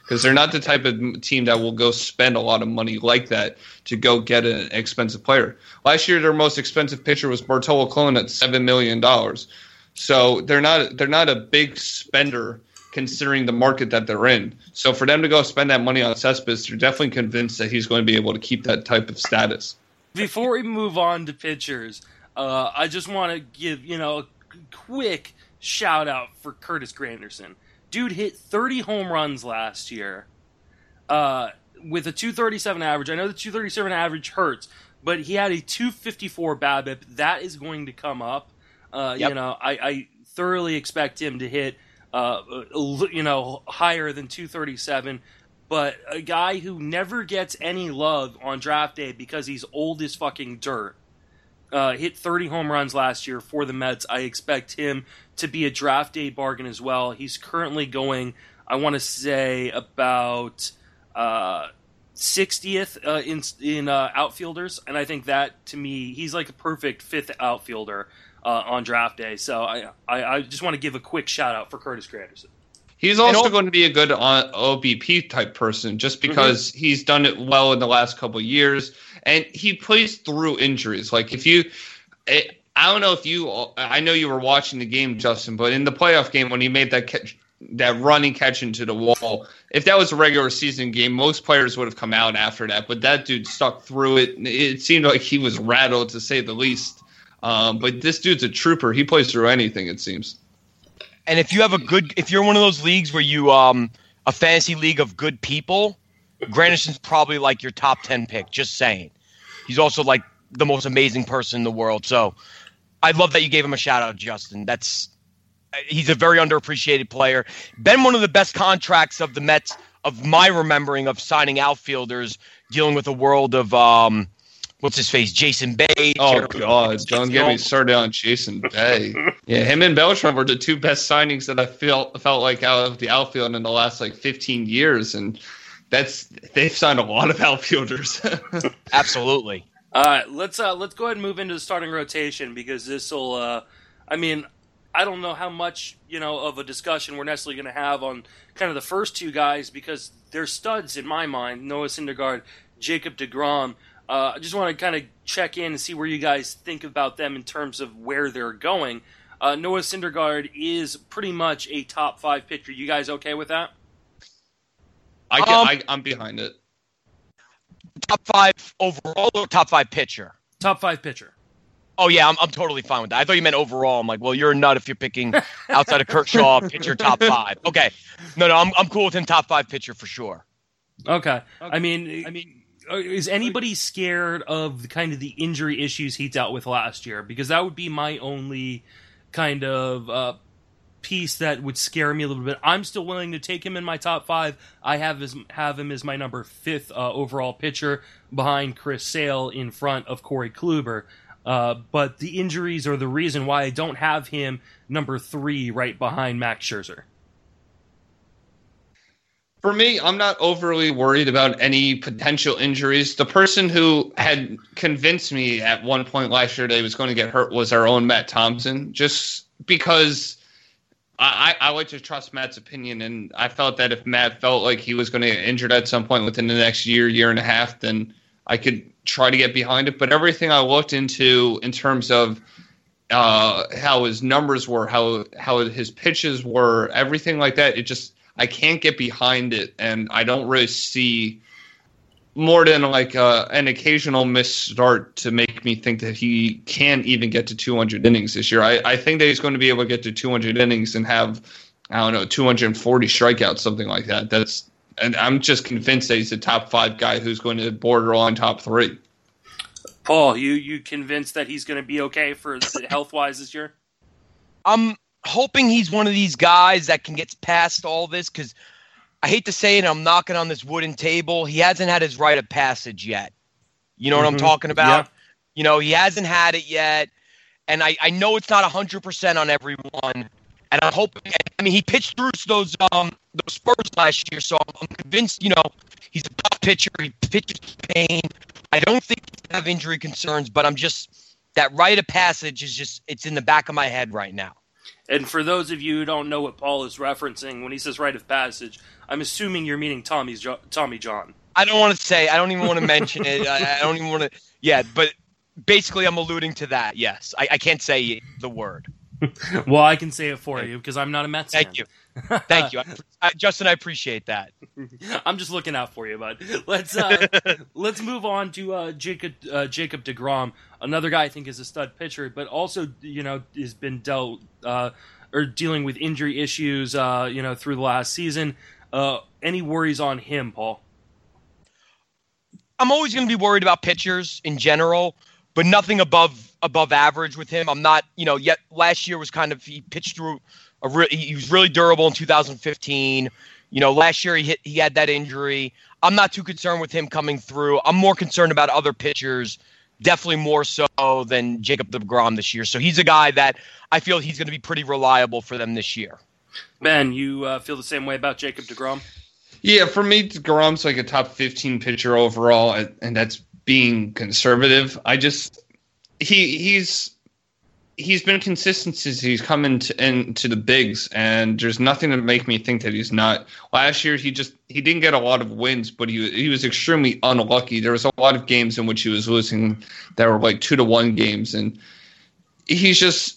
because they're not the type of team that will go spend a lot of money like that to go get an expensive player. Last year, their most expensive pitcher was Bartolo Colon at seven million dollars. So they're not they're not a big spender considering the market that they're in. So for them to go spend that money on Cespedes, they're definitely convinced that he's going to be able to keep that type of status. Before we move on to pitchers, uh, I just want to give, you know, a quick shout out for Curtis Granderson. Dude hit thirty home runs last year uh, with a two thirty-seven average. I know the two thirty-seven average hurts, but he had a two fifty-four BABIP. That is going to come up. Uh, Yep. You know, I, I thoroughly expect him to hit, uh, you know, higher than two thirty-seven. But a guy who never gets any love on draft day because he's old as fucking dirt. Uh, hit thirty home runs last year for the Mets. I expect him to be a draft day bargain as well. He's currently going, I want to say, about uh, sixtieth uh, in in uh, outfielders, and I think that, to me, he's like a perfect fifth outfielder uh, on draft day. So I, I, I just want to give a quick shout out for Curtis Granderson. He's also all- going to be a good O B P type person just because mm-hmm. he's done it well in the last couple of years, and he plays through injuries. Like if you, I don't know if you, I know you were watching the game, Justin, but in the playoff game when he made that catch, that running catch into the wall, if that was a regular season game, most players would have come out after that. But that dude stuck through it. It seemed like he was rattled, to say the least. Um, but this dude's a trooper. He plays through anything, it seems. And if you have a good, if you're one of those leagues where you, um, a fantasy league of good people, Granderson's probably like your top ten pick. Just saying. He's also like the most amazing person in the world. So I love that you gave him a shout out, Justin. That's, he's a very underappreciated player. Been one of the best contracts of the Mets, of my remembering of signing outfielders, dealing with a world of, um, what's his face, Jason Bay. Oh, Jeremy- God. Don't get me started on Jason Bay. Yeah, him and Beltran were the two best signings that I felt felt like out of the outfield in the last, like, fifteen years. And that's they've signed a lot of outfielders. Absolutely. All right, let's uh, let's go ahead and move into the starting rotation because this will. Uh, I mean, I don't know how much you know of a discussion we're necessarily going to have on kind of the first two guys because they're studs in my mind. Noah Syndergaard, Jacob deGrom. Uh, I just want to kind of check in and see where you guys think about them in terms of where they're going. Uh, Noah Syndergaard is pretty much a top five pitcher. You guys okay with that? I, get, Um, I I'm behind it. Top five overall or top five pitcher? Top five pitcher. Oh, yeah, I'm I'm totally fine with that. I thought you meant overall. I'm like, well, you're a nut if you're picking outside of Kershaw, pitcher top five. Okay. No, no, I'm I'm cool with him top five pitcher for sure. Okay. I mean, I mean, is anybody scared of the kind of the injury issues he dealt with last year? Because that would be my only kind of uh, piece that would scare me a little bit. I'm still willing to take him in my top five. I have his, have him as my number fifth uh, overall pitcher behind Chris Sale in front of Corey Kluber. Uh, but the injuries are the reason why I don't have him number three right behind Max Scherzer. For me, I'm not overly worried about any potential injuries. The person who had convinced me at one point last year that he was going to get hurt was our own Matt Thompson, just because I, I like to trust Matt's opinion, and I felt that if Matt felt like he was going to get injured at some point within the next year, year and a half, then I could try to get behind it. But everything I looked into in terms of uh, how his numbers were, how how his pitches were, everything like that, it just – I can't get behind it, and I don't really see more than like uh, an occasional misstart to make me think that he can't even get to two hundred innings this year. I, I think that he's going to be able to get to two hundred innings and have, I don't know, two hundred forty strikeouts, something like that. That's, and I'm just convinced that he's a top five guy who's going to border on top three. Paul, you you convinced that he's going to be okay for health wise this year? I'm hoping he's one of these guys that can get past all this because I hate to say it, I'm knocking on this wooden table. He hasn't had his rite of passage yet. You know mm-hmm. what I'm talking about? Yeah. You know, he hasn't had it yet. And I, I know it's not one hundred percent on everyone. And I'm hoping, I mean, he pitched through those um those Spurs last year, so I'm, I'm convinced, you know, he's a tough pitcher. He pitches pain. I don't think he's going to have injury concerns, but I'm just, that rite of passage is just, it's in the back of my head right now. And for those of you who don't know what Paul is referencing when he says rite of passage, I'm assuming you're meaning Tommy's jo- Tommy John. I don't want to say. I don't even want to mention it. I, I don't even want to. Yeah, but basically, I'm alluding to that. Yes, I, I can't say the word. Well, I can say it for you because I'm not a Mets Thank fan. you. Thank you. I, I, Justin, I appreciate that. I'm just looking out for you, bud. Let's uh, let's move on to uh, Jacob uh, Jacob deGrom, another guy I think is a stud pitcher, but also you know has been dealt uh, or dealing with injury issues uh, you know through the last season. Uh, any worries on him, Paul? I'm always going to be worried about pitchers in general, but nothing above above average with him. I'm not, you know, yet last year was kind of, he pitched through a re- he was really durable in two thousand fifteen. You know, last year he hit, he had that injury. I'm not too concerned with him coming through. I'm more concerned about other pitchers, definitely more so than Jacob deGrom this year. So he's a guy that I feel he's going to be pretty reliable for them this year. Ben, you uh, feel the same way about Jacob deGrom? Yeah, for me, deGrom's like a top fifteen pitcher overall, and that's being conservative. I just he he's he's been consistent since he's come into into the bigs, and there's nothing to make me think that he's not. Last year, he just he didn't get a lot of wins, but he he was extremely unlucky. There was a lot of games in which he was losing that were like two to one games, and he's just.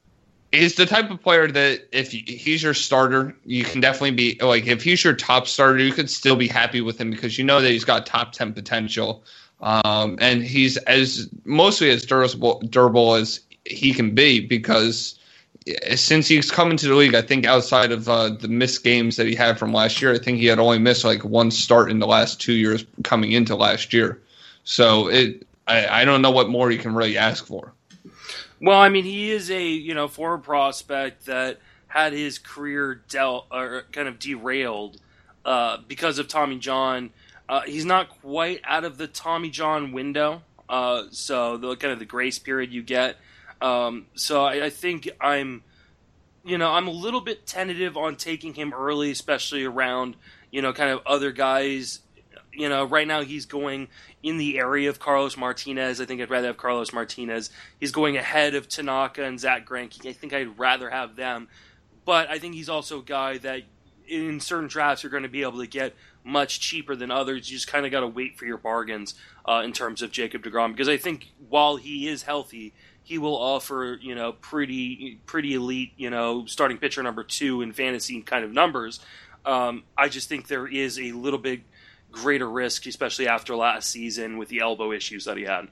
He's the type of player that if he's your starter, you can definitely be like, if he's your top starter, you could still be happy with him because you know that he's got top ten potential. Um, and he's as mostly as durable, durable as he can be because since he's come into the league, I think outside of uh, the missed games that he had from last year, I think he had only missed like one start in the last two years coming into last year. So it, I, I don't know what more you can really ask for. Well, I mean, he is a you know former prospect that had his career dealt or kind of derailed uh, because of Tommy John. Uh, he's not quite out of the Tommy John window, uh, so the kind of the grace period you get. Um, so I, I think I'm, you know, I'm a little bit tentative on taking him early, especially around you know kind of other guys. You know, right now he's going in the area of Carlos Martinez. I think I'd rather have Carlos Martinez. He's going ahead of Tanaka and Zach Greinke. I think I'd rather have them. But I think he's also a guy that in certain drafts you're going to be able to get much cheaper than others. You just kind of got to wait for your bargains uh, in terms of Jacob deGrom. Because I think while he is healthy, he will offer, you know, pretty pretty elite, you know, starting pitcher number two in fantasy kind of numbers. Um, I just think there is a little bit greater risk, especially after last season with the elbow issues that he had.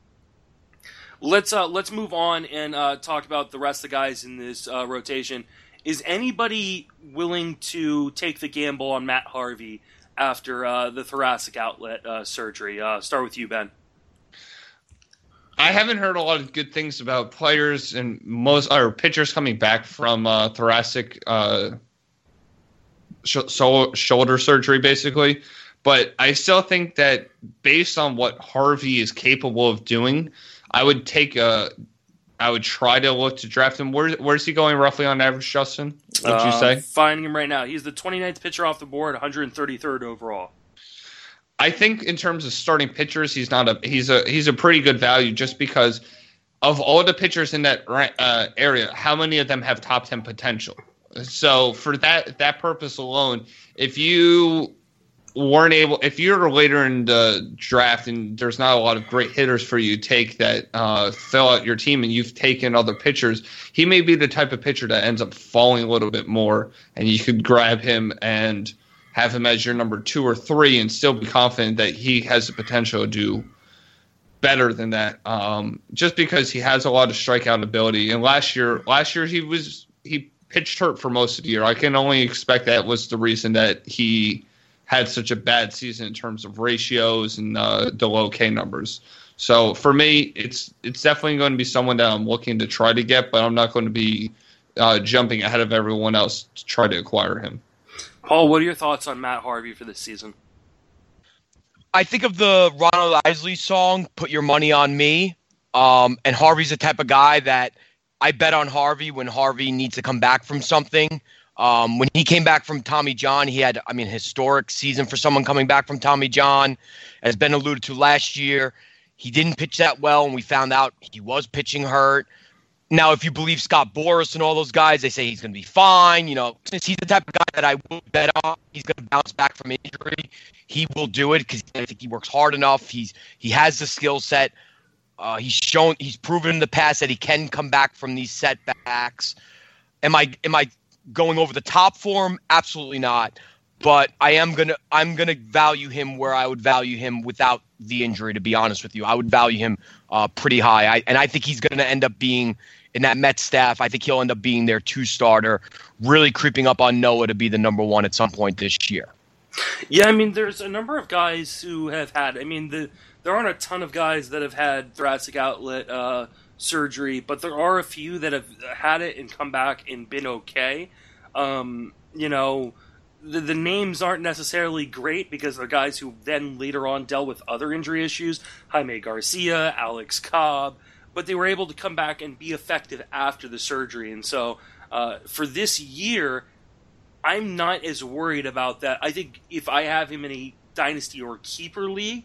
Let's uh, let's move on and uh, talk about the rest of the guys in this uh, rotation. Is anybody willing to take the gamble on Matt Harvey after uh, the thoracic outlet uh, surgery? Uh, start with you, Ben. I haven't heard a lot of good things about players and most or pitchers coming back from uh, thoracic uh, sh- so- shoulder surgery, basically. But I still think that based on what Harvey is capable of doing, I would take a, I would try to look to draft him. Where where's he going roughly on average, Justin? What'd you say? Uh, finding him right now. He's the twenty-ninth pitcher off the board, one hundred thirty-third overall. I think in terms of starting pitchers, he's not a he's a he's a pretty good value just because of all the pitchers in that uh, area, how many of them have top ten potential? So for that that purpose alone, if you weren't able, if you're later in the draft and there's not a lot of great hitters for you to take that uh, fill out your team and you've taken other pitchers, he may be the type of pitcher that ends up falling a little bit more, and you could grab him and have him as your number two or three and still be confident that he has the potential to do better than that. Um, just because he has a lot of strikeout ability, and last year, last year he was he pitched hurt for most of the year. I can only expect that was the reason that he had such a bad season in terms of ratios and uh, the low K numbers. So for me, it's it's definitely going to be someone that I'm looking to try to get, but I'm not going to be uh, jumping ahead of everyone else to try to acquire him. Paul, what are your thoughts on Matt Harvey for this season? I think of the Ronald Isley song, Put Your Money on Me. Um, and Harvey's the type of guy that I bet on Harvey when Harvey needs to come back from something. Um, when he came back from Tommy John, he had, I mean, historic season for someone coming back from Tommy John. As Ben alluded to last year, he didn't pitch that well, and we found out he was pitching hurt. Now, if you believe Scott Boras and all those guys, they say he's going to be fine. You know, since he's the type of guy that I will bet on, he's going to bounce back from injury. He will do it because I think he works hard enough. He's he has the skill set. Uh, he's shown, he's proven in the past that he can come back from these setbacks. Am I am I going over the top for him? Absolutely not. But I am gonna I'm gonna value him where I would value him without the injury. To be honest with you, I would value him uh, pretty high. I, and I think he's going to end up being in that Mets staff. I think he'll end up being their two starter, really creeping up on Noah to be the number one at some point this year. Yeah, I mean, there's a number of guys who have had. I mean, the there aren't a ton of guys that have had thoracic outlet uh, surgery, but there are a few that have had it and come back and been okay. Um, you know. The, the names aren't necessarily great because they're guys who then later on dealt with other injury issues, Jaime Garcia, Alex Cobb, but they were able to come back and be effective after the surgery. And so uh, for this year, I'm not as worried about that. I think if I have him in a dynasty or keeper league,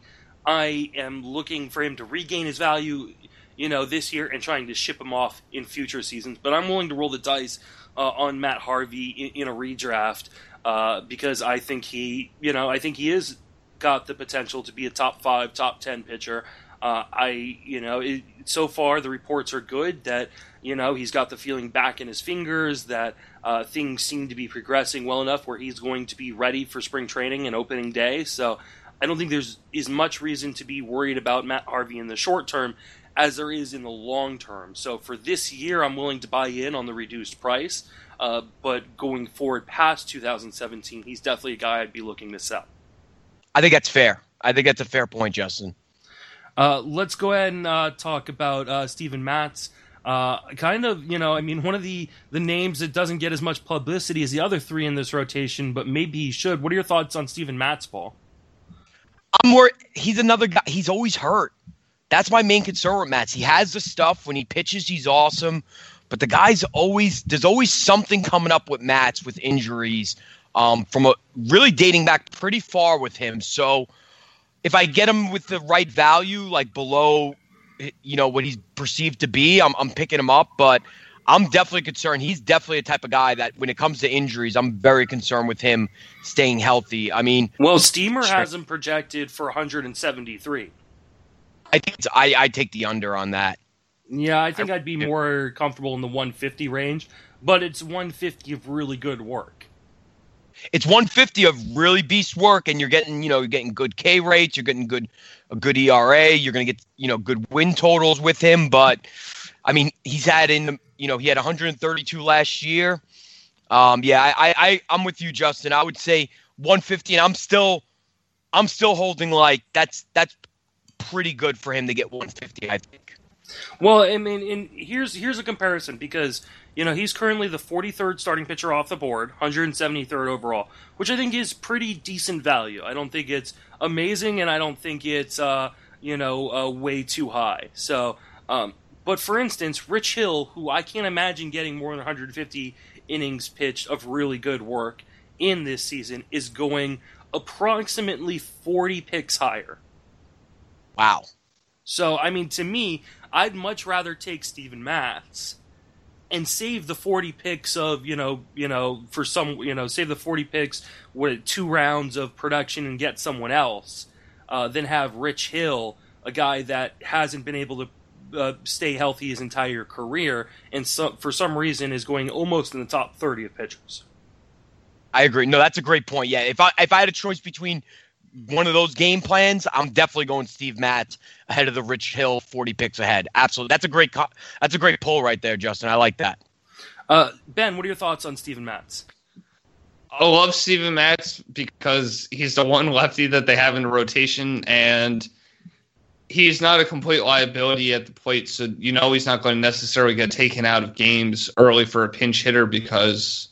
I am looking for him to regain his value, you know, this year and trying to ship him off in future seasons. But I'm willing to roll the dice uh, on Matt Harvey in, in a redraft. Uh, because I think he, you know, I think he is got the potential to be a top five, top ten pitcher. Uh, I, you know, it, so far the reports are good that, you know, he's got the feeling back in his fingers that uh, things seem to be progressing well enough where he's going to be ready for spring training and opening day. So I don't think there's as much reason to be worried about Matt Harvey in the short term as there is in the long term. So for this year, I'm willing to buy in on the reduced price. Uh, but going forward past two thousand seventeen, he's definitely a guy I'd be looking to sell. I think that's fair. I think that's a fair point, Justin. Uh, let's go ahead and uh, talk about uh, Steven Matz. Uh, kind of, you know, I mean, one of the, the names that doesn't get as much publicity as the other three in this rotation, but maybe he should. What are your thoughts on Steven Matz, Paul? I'm more. He's another guy. He's always hurt. That's my main concern with Matz. He has the stuff. When he pitches, he's awesome. But the guy's always – there's always something coming up with Matz with injuries um, from a really dating back pretty far with him. So if I get him with the right value, like below, you know, what he's perceived to be, I'm, I'm picking him up. But I'm definitely concerned. He's definitely a type of guy that when it comes to injuries, I'm very concerned with him staying healthy. I mean – Well, Steamer has him projected for one hundred seventy-three. I think it's, I, I take the under on that. Yeah, I think I'd be more comfortable in the one fifty range, but it's one fifty of really good work. It's one fifty of really beast work, and you're getting, you know, you're getting good K rates, you're getting good a good E R A, you're going to get, you know, good win totals with him. But I mean, he's had in the, you know, he had one hundred thirty-two last year. Um, yeah, I, I, I'm with you, Justin. I would say one fifty, and I'm still, I'm still holding like that's that's pretty good for him to get one fifty, I think. Well, I mean, and here's here's a comparison because, you know, he's currently the forty-third starting pitcher off the board, one hundred seventy-third overall, which I think is pretty decent value. I don't think it's amazing, and I don't think it's, uh, you know, uh, way too high. So, um, but for instance, Rich Hill, who I can't imagine getting more than one hundred fifty innings pitched of really good work in this season, is going approximately forty picks higher. Wow. So, I mean, to me, I'd much rather take Steven Matz and save the forty picks of, you know, you know, for some, you know, save the forty picks with two rounds of production and get someone else, uh, than have Rich Hill, a guy that hasn't been able to uh, stay healthy his entire career and so, for some reason is going almost in the top thirty of pitchers. I agree. No, that's a great point. Yeah, if I if I had a choice between one of those game plans, I'm definitely going Steve Matz ahead of the Rich Hill forty picks ahead. Absolutely. That's a great co- that's a great pull right there, Justin. I like that. Uh, Ben, what are your thoughts on Steven Matz? I love Steven Matz because he's the one lefty that they have in the rotation, and he's not a complete liability at the plate, so you know he's not going to necessarily get taken out of games early for a pinch hitter because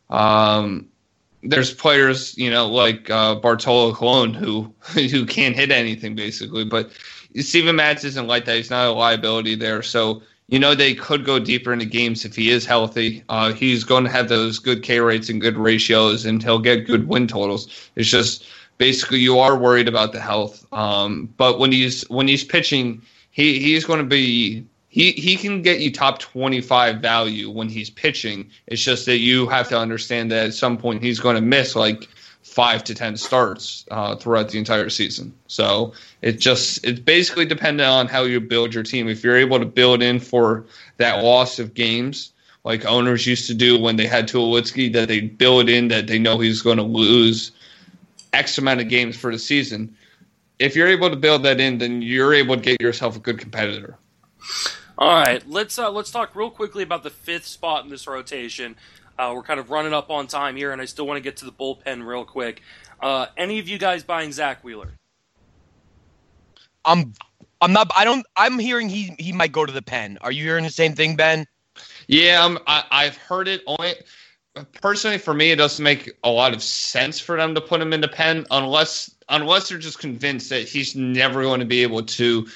um, there's players, you know, like uh, Bartolo Colon who who can't hit anything basically. But Steven Matz isn't like that. He's not a liability there. So, you know, they could go deeper into games if he is healthy. Uh, he's going to have those good K rates and good ratios, and he'll get good win totals. It's just basically you are worried about the health. Um, but when he's when he's pitching, he he's going to be he he can get you top twenty-five value when he's pitching. It's just that you have to understand that at some point he's going to miss like five to ten starts uh, throughout the entire season. So it just it's basically dependent on how you build your team. If you're able to build in for that loss of games, like owners used to do when they had Tulowitzki, that they build in that they know he's going to lose X amount of games for the season. If you're able to build that in, then you're able to get yourself a good competitor. All right, let's uh, let's talk real quickly about the fifth spot in this rotation. Uh, we're kind of running up on time here, and I still want to get to the bullpen real quick. Uh, any of you guys buying Zach Wheeler? I'm, I'm not. I don't. I'm hearing he he might go to the pen. Are you hearing the same thing, Ben? Yeah, I'm, I, I've heard it. Only personally, for me, it doesn't make a lot of sense for them to put him in the pen unless unless they're just convinced that he's never going to be able to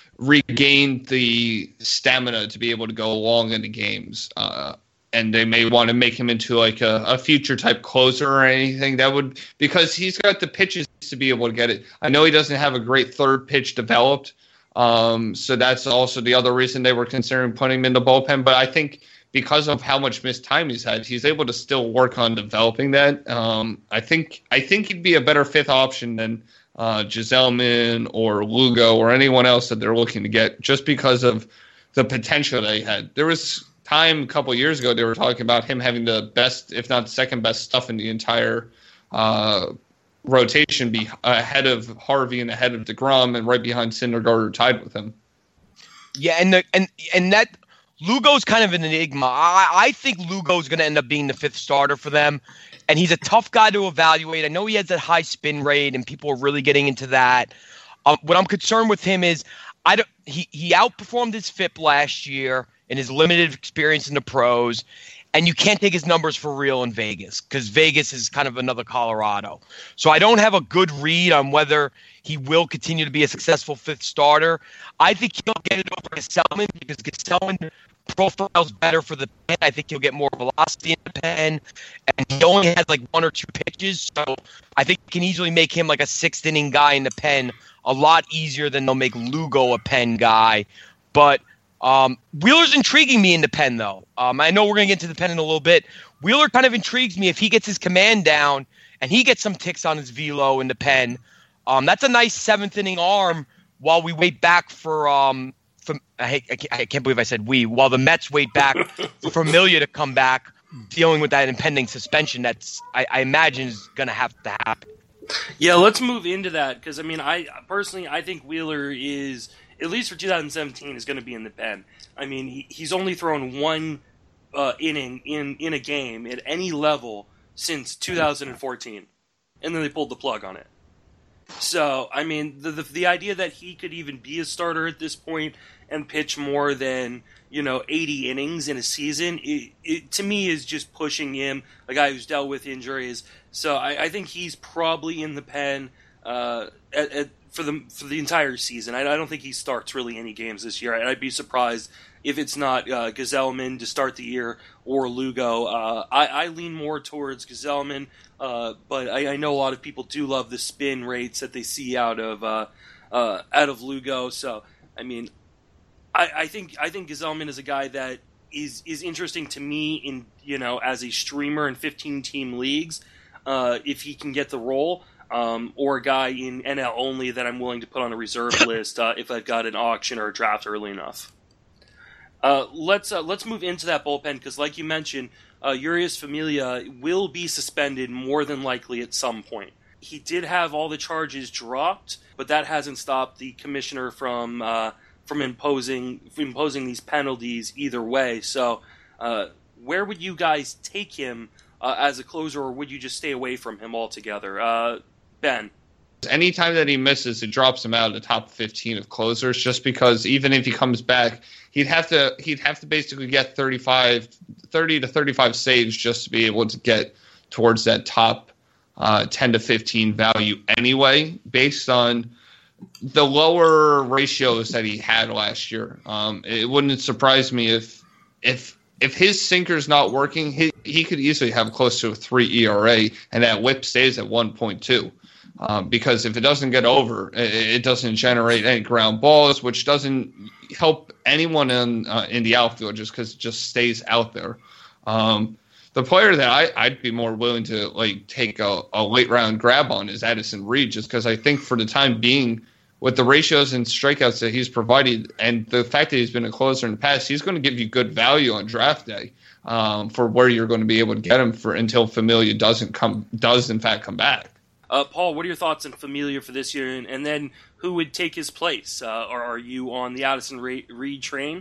regain the stamina to be able to go long into games. Uh, and they may want to make him into like a, a future type closer or anything that would, because he's got the pitches to be able to get it. I know he doesn't have a great third pitch developed. Um, so that's also the other reason they were considering putting him in the bullpen. But I think because of how much missed time he's had, he's able to still work on developing that. Um, I think, I think he'd be a better fifth option than Uh, Gsellman or Lugo or anyone else that they're looking to get, just because of the potential they had. There was time a couple of years ago they were talking about him having the best, if not second best stuff in the entire uh, rotation, be ahead of Harvey and ahead of DeGrom and right behind Syndergaard tied with him. Yeah, and the, and and that Lugo's kind of an enigma. I, I think Lugo's going to end up being the fifth starter for them. And he's a tough guy to evaluate. I know he has that high spin rate, and people are really getting into that. Um, what I'm concerned with him is I don't, he, he outperformed his F I P last year in his limited experience in the pros, and you can't take his numbers for real in Vegas because Vegas is kind of another Colorado. So I don't have a good read on whether he will continue to be a successful fifth starter. I think he'll get it over Gsellman because Gsellman profile's better for the pen. I think he'll get more velocity in the pen, and he only has like one or two pitches, so I think you can easily make him like a sixth inning guy in the pen a lot easier than they'll make Lugo a pen guy. But um, Wheeler's intriguing me in the pen, though. Um, I know we're going to get into the pen in a little bit. Wheeler kind of intrigues me if he gets his command down and he gets some ticks on his velo in the pen. Um, that's a nice seventh inning arm while we wait back for um, – From, I, I can't believe I said we. While the Mets wait back for Familia to come back, dealing with that impending suspension, that's I, I imagine is going to have to happen. Yeah, let's move into that because I mean, I personally I think Wheeler is at least for two thousand seventeen is going to be in the pen. I mean, he, he's only thrown one uh, inning in in a game at any level since two thousand fourteen, and then they pulled the plug on it. So, I mean, the, the the idea that he could even be a starter at this point and pitch more than, you know, eighty innings in a season, it, it to me is just pushing him, a guy who's dealt with injuries. So I, I think he's probably in the pen uh, at, at, for the for the entire season. I, I don't think he starts really any games this year. I'd be surprised if it's not uh, Gsellman to start the year or Lugo. Uh, I, I lean more towards Gsellman. Uh, but I, I know a lot of people do love the spin rates that they see out of uh, uh, out of Lugo. So I mean, I, I think I think Gsellman is a guy that is is interesting to me in you know as a streamer in fifteen team leagues uh, if he can get the role, um, or a guy in N L only that I'm willing to put on a reserve list uh, if I've got an auction or a draft early enough. Uh, let's uh, let's move into that bullpen because, like you mentioned. Uh, Urias Familia will be suspended more than likely at some point. He did have all the charges dropped, but that hasn't stopped the commissioner from uh, from imposing imposing these penalties either way. So, uh, where would you guys take him uh, as a closer, or would you just stay away from him altogether? Uh, Ben? Anytime that he misses, it drops him out of the top fifteen of closers, just because even if he comes back, he'd have to he'd have to basically get thirty-five, thirty to thirty-five saves just to be able to get towards that top uh, ten to fifteen value anyway, based on the lower ratios that he had last year. Um, it wouldn't surprise me if if if his sinker's not working, he he could easily have close to a three E R A, and that whip stays at one point two. Um, because if it doesn't get over, it, it doesn't generate any ground balls, which doesn't help anyone in uh, in the outfield just because it just stays out there. Um, the player that I, I'd be more willing to like take a, a late round grab on is Addison Reed, just because I think for the time being, with the ratios and strikeouts that he's provided and the fact that he's been a closer in the past, he's going to give you good value on draft day um, for where you're going to be able to get him for until Familia doesn't come does in fact come back. Uh, Paul, what are your thoughts on Familia for this year, and, and then who would take his place? Uh, or are you on the Addison Reed, Reed train?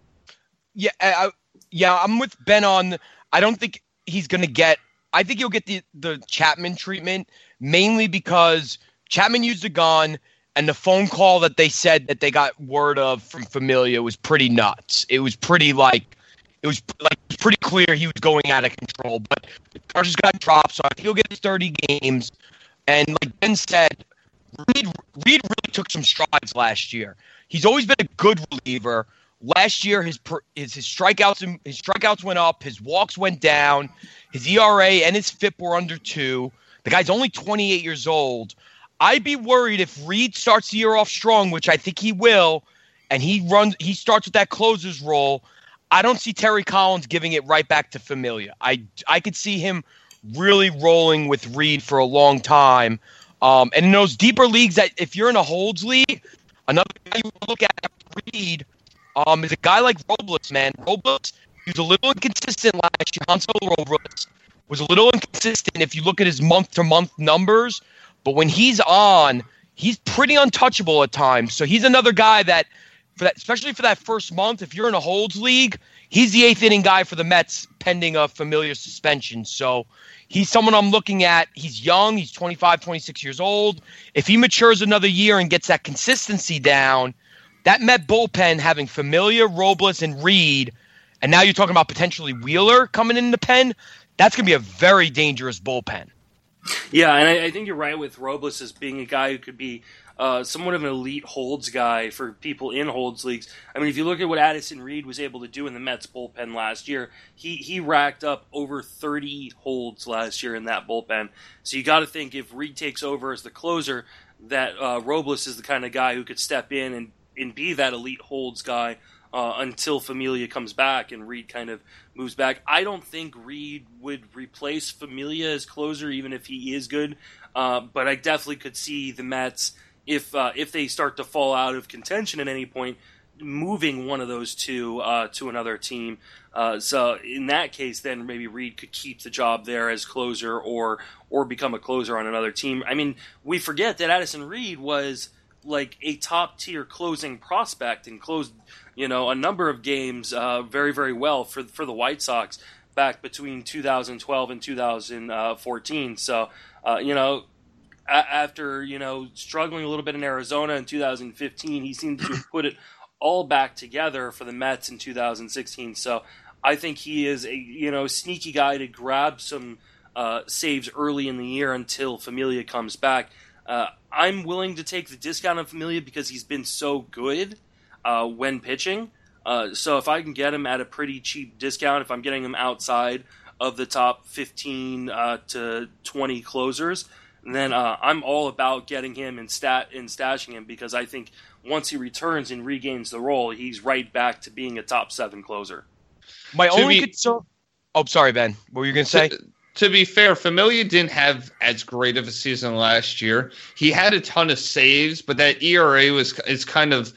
Yeah, I, yeah, I'm with Ben on. I don't think he's going to get. I think he'll get the the Chapman treatment mainly because Chapman used a gun, and the phone call that they said that they got word of from Familia was pretty nuts. It was pretty like. It was like pretty clear he was going out of control, but the charges got dropped, so I think he'll get his thirty games. And like Ben said, Reed, Reed really took some strides last year. He's always been a good reliever. Last year, his his, his strikeouts his strikeouts went up, his walks went down, his E R A and his F I P were under two. The guy's only twenty-eight years old. I'd be worried if Reed starts the year off strong, which I think he will, and he runs he starts with that closer's role. I don't see Terry Collins giving it right back to Familia. I I could see him really rolling with Reed for a long time. Um, and in those deeper leagues, that if you're in a holds league, another guy you look at after Reed um, is a guy like Robles, man. Robles, he was a little inconsistent last year. Hansel Robles was a little inconsistent if you look at his month-to-month numbers. But when he's on, he's pretty untouchable at times. So he's another guy that, for that, especially for that first month, if you're in a holds league, he's the eighth inning guy for the Mets pending a Familia suspension. So he's someone I'm looking at. He's young. He's twenty-five, twenty-six years old. If he matures another year and gets that consistency down, that Met bullpen having Familia, Robles, and Reed, and now you're talking about potentially Wheeler coming in the pen, that's going to be a very dangerous bullpen. Yeah, and I, I think you're right with Robles as being a guy who could be uh, somewhat of an elite holds guy for people in holds leagues. I mean, if you look at what Addison Reed was able to do in the Mets bullpen last year, he, he racked up over thirty holds last year in that bullpen. So you got to think if Reed takes over as the closer, that uh, Robles is the kind of guy who could step in and, and be that elite holds guy uh, until Familia comes back and Reed kind of moves back. I don't think Reed would replace Familia as closer, even if he is good. Uh, but I definitely could see the Mets, if uh, if they start to fall out of contention at any point, moving one of those two uh, to another team. Uh, so in that case, then maybe Reed could keep the job there as closer or or become a closer on another team. I mean, we forget that Addison Reed was like a top-tier closing prospect and closed, you know, a number of games uh, very, very well for for the White Sox back between two thousand twelve and two thousand fourteen. So, uh, you know, a- after, you know, struggling a little bit in Arizona in two thousand fifteen, he seemed to put it all back together for the Mets in two thousand sixteen. So I think he is a, you know, sneaky guy to grab some uh, saves early in the year until Familia comes back. Uh, I'm willing to take the discount on Familia because he's been so good uh, when pitching. Uh, so if I can get him at a pretty cheap discount, if I'm getting him outside of the top fifteen uh, to twenty closers, then uh, I'm all about getting him and stat and stashing him because I think once he returns and regains the role, he's right back to being a top seven closer. My To only be- concern. Oh, sorry, Ben. What were you going to say? To, to be fair, Familia didn't have as great of a season last year. He had a ton of saves, but that E R A was is kind of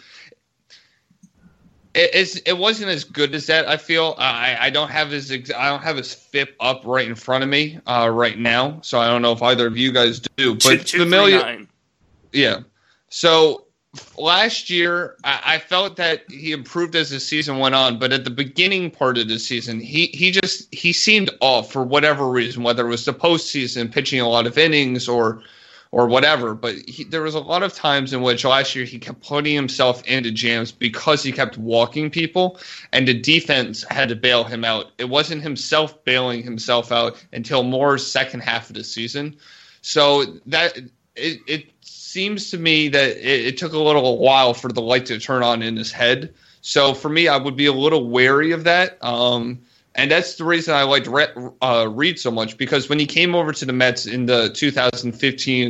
it, it's, it wasn't as good as that. I feel I, I don't have his I don't have his F I P up right in front of me uh, right now, so I don't know if either of you guys do. But Two, two, Familia, three, nine. yeah. So last year, I, I felt that he improved as the season went on, but at the beginning part of the season, he, he just he seemed off for whatever reason, whether it was the postseason, pitching a lot of innings, or or whatever. But he, there was a lot of times in which last year he kept putting himself into jams because he kept walking people, and the defense had to bail him out. It wasn't himself bailing himself out until more second half of the season. So that it. it seems to me that it, it took a little while for the light to turn on in his head. So for me, I would be a little wary of that. Um, and that's the reason I liked Re- uh, Reed so much, because when he came over to the Mets in the two thousand fifteen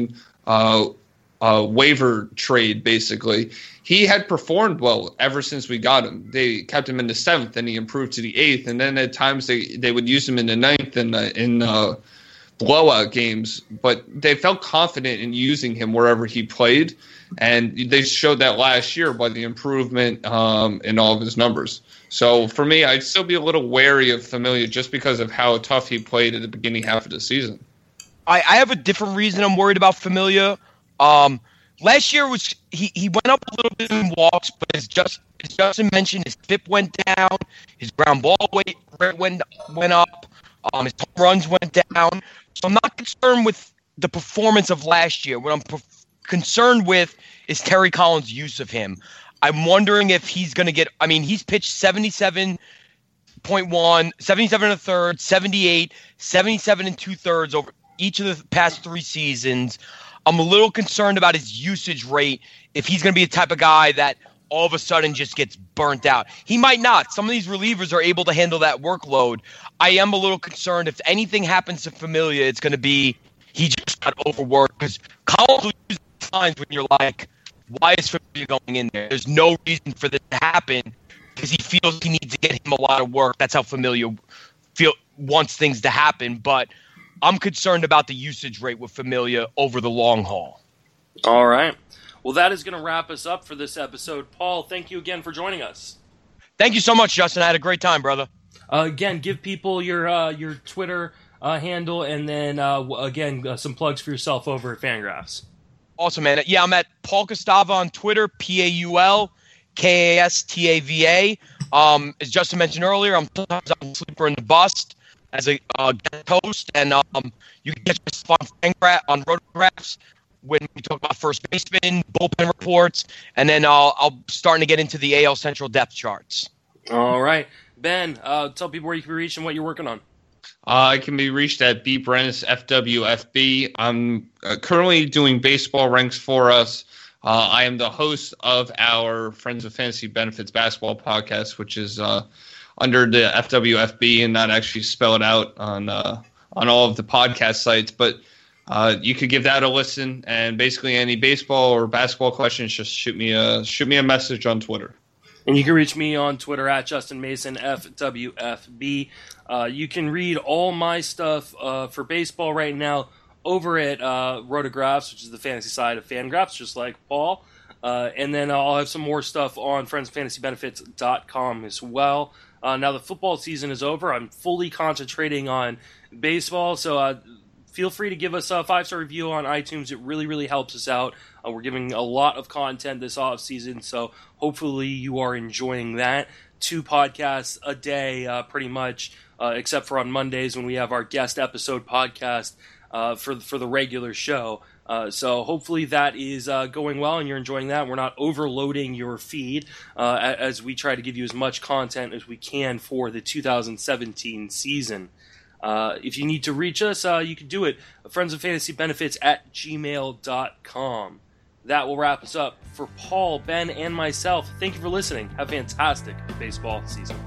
uh, uh, waiver trade, basically. He had performed well ever since we got him. They kept him in the seventh, and he improved to the eighth. And then at times they, they would use him in the ninth in uh, in uh, blowout games. But they felt confident in using him wherever he played, and they showed that last year by the improvement um, in all of his numbers. So for me, I'd still be a little wary of Familia just because of how tough he played at the beginning half of the season. I, I have a different reason I'm worried about Familia. Um, last year was he, he went up a little bit in walks, but as, just, as Justin mentioned, his F I P went down, his ground ball weight went went up, um, his home runs went down. So I'm not concerned with the performance of last year. What I'm per- concerned with is Terry Collins' use of him. I'm wondering if he's going to get – I mean, he's pitched seventy-seven point one, seventy-seven and a third, seventy-eight, seventy-seven and two-thirds over each of the past three seasons. I'm a little concerned about his usage rate, if he's going to be the type of guy that all of a sudden just gets burnt out. He might not. Some of these relievers are able to handle that workload. I am a little concerned if anything happens to Familia, it's going to be he just got overworked. Because Collins will use times when you're like, why is Familia going in there? There's no reason for this to happen because he feels he needs to get him a lot of work. That's how Familia feel wants things to happen. But I'm concerned about the usage rate with Familia over the long haul. All right. Well, that is going to wrap us up for this episode. Paul, thank you again for joining us. Thank you so much, Justin. I had a great time, brother. Uh, again, give people your uh, your Twitter uh, handle, and then, uh, again, uh, some plugs for yourself over at Fangraphs. Awesome, man. Yeah, I'm at Paul Kastava on Twitter, P A U L K A S T A V A. Um, as Justin mentioned earlier, I'm sometimes on Sleeper in the Bust as a uh, guest host, and um, you can get yourself on Fangra- on Rotographs when we talk about first baseman, bullpen reports, and then I'll, I'll starting to get into the A L Central depth charts. All right. Ben, uh, tell people where you can be reached and what you're working on. Uh, I can be reached at B. Brennis, F W F B. I'm uh, currently doing baseball ranks for us. Uh, I am the host of our Friends of Fantasy Benefits basketball podcast, which is uh, under the F W F B and not actually spelled out on uh, on all of the podcast sites. But uh, you could give that a listen. And basically, any baseball or basketball questions, just shoot me a shoot me a message on Twitter. And you can reach me on Twitter at Justin Mason, F W F B. Uh, you can read all my stuff uh, for baseball right now over at uh, Rotographs, which is the fantasy side of Fangraphs, just like Paul. Uh, and then I'll have some more stuff on friends of fantasy benefits dot com as well. Uh, now the football season is over. I'm fully concentrating on baseball, so uh, feel free to give us a five-star review on iTunes. It really, really helps us out. Uh, we're giving a lot of content this offseason, so hopefully you are enjoying that. Two podcasts a day, uh, pretty much, uh, except for on Mondays when we have our guest episode podcast uh, for, for the regular show. Uh, so hopefully that is uh, going well and you're enjoying that. We're not overloading your feed uh, as we try to give you as much content as we can for the two thousand seventeen season. Uh, if you need to reach us, uh, you can do it. Friends of Fantasy Benefits at gmail dot com. That will wrap us up. For Paul, Ben, and myself, thank you for listening. Have a fantastic baseball season.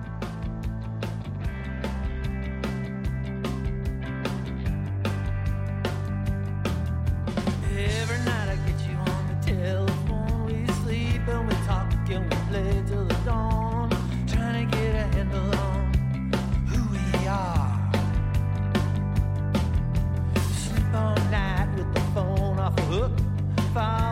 Every night I get you on the telephone. We sleep and we talk and we play till the dawn. Trying to get a handle on who we are. Sleep all night with the phone off a hook. Far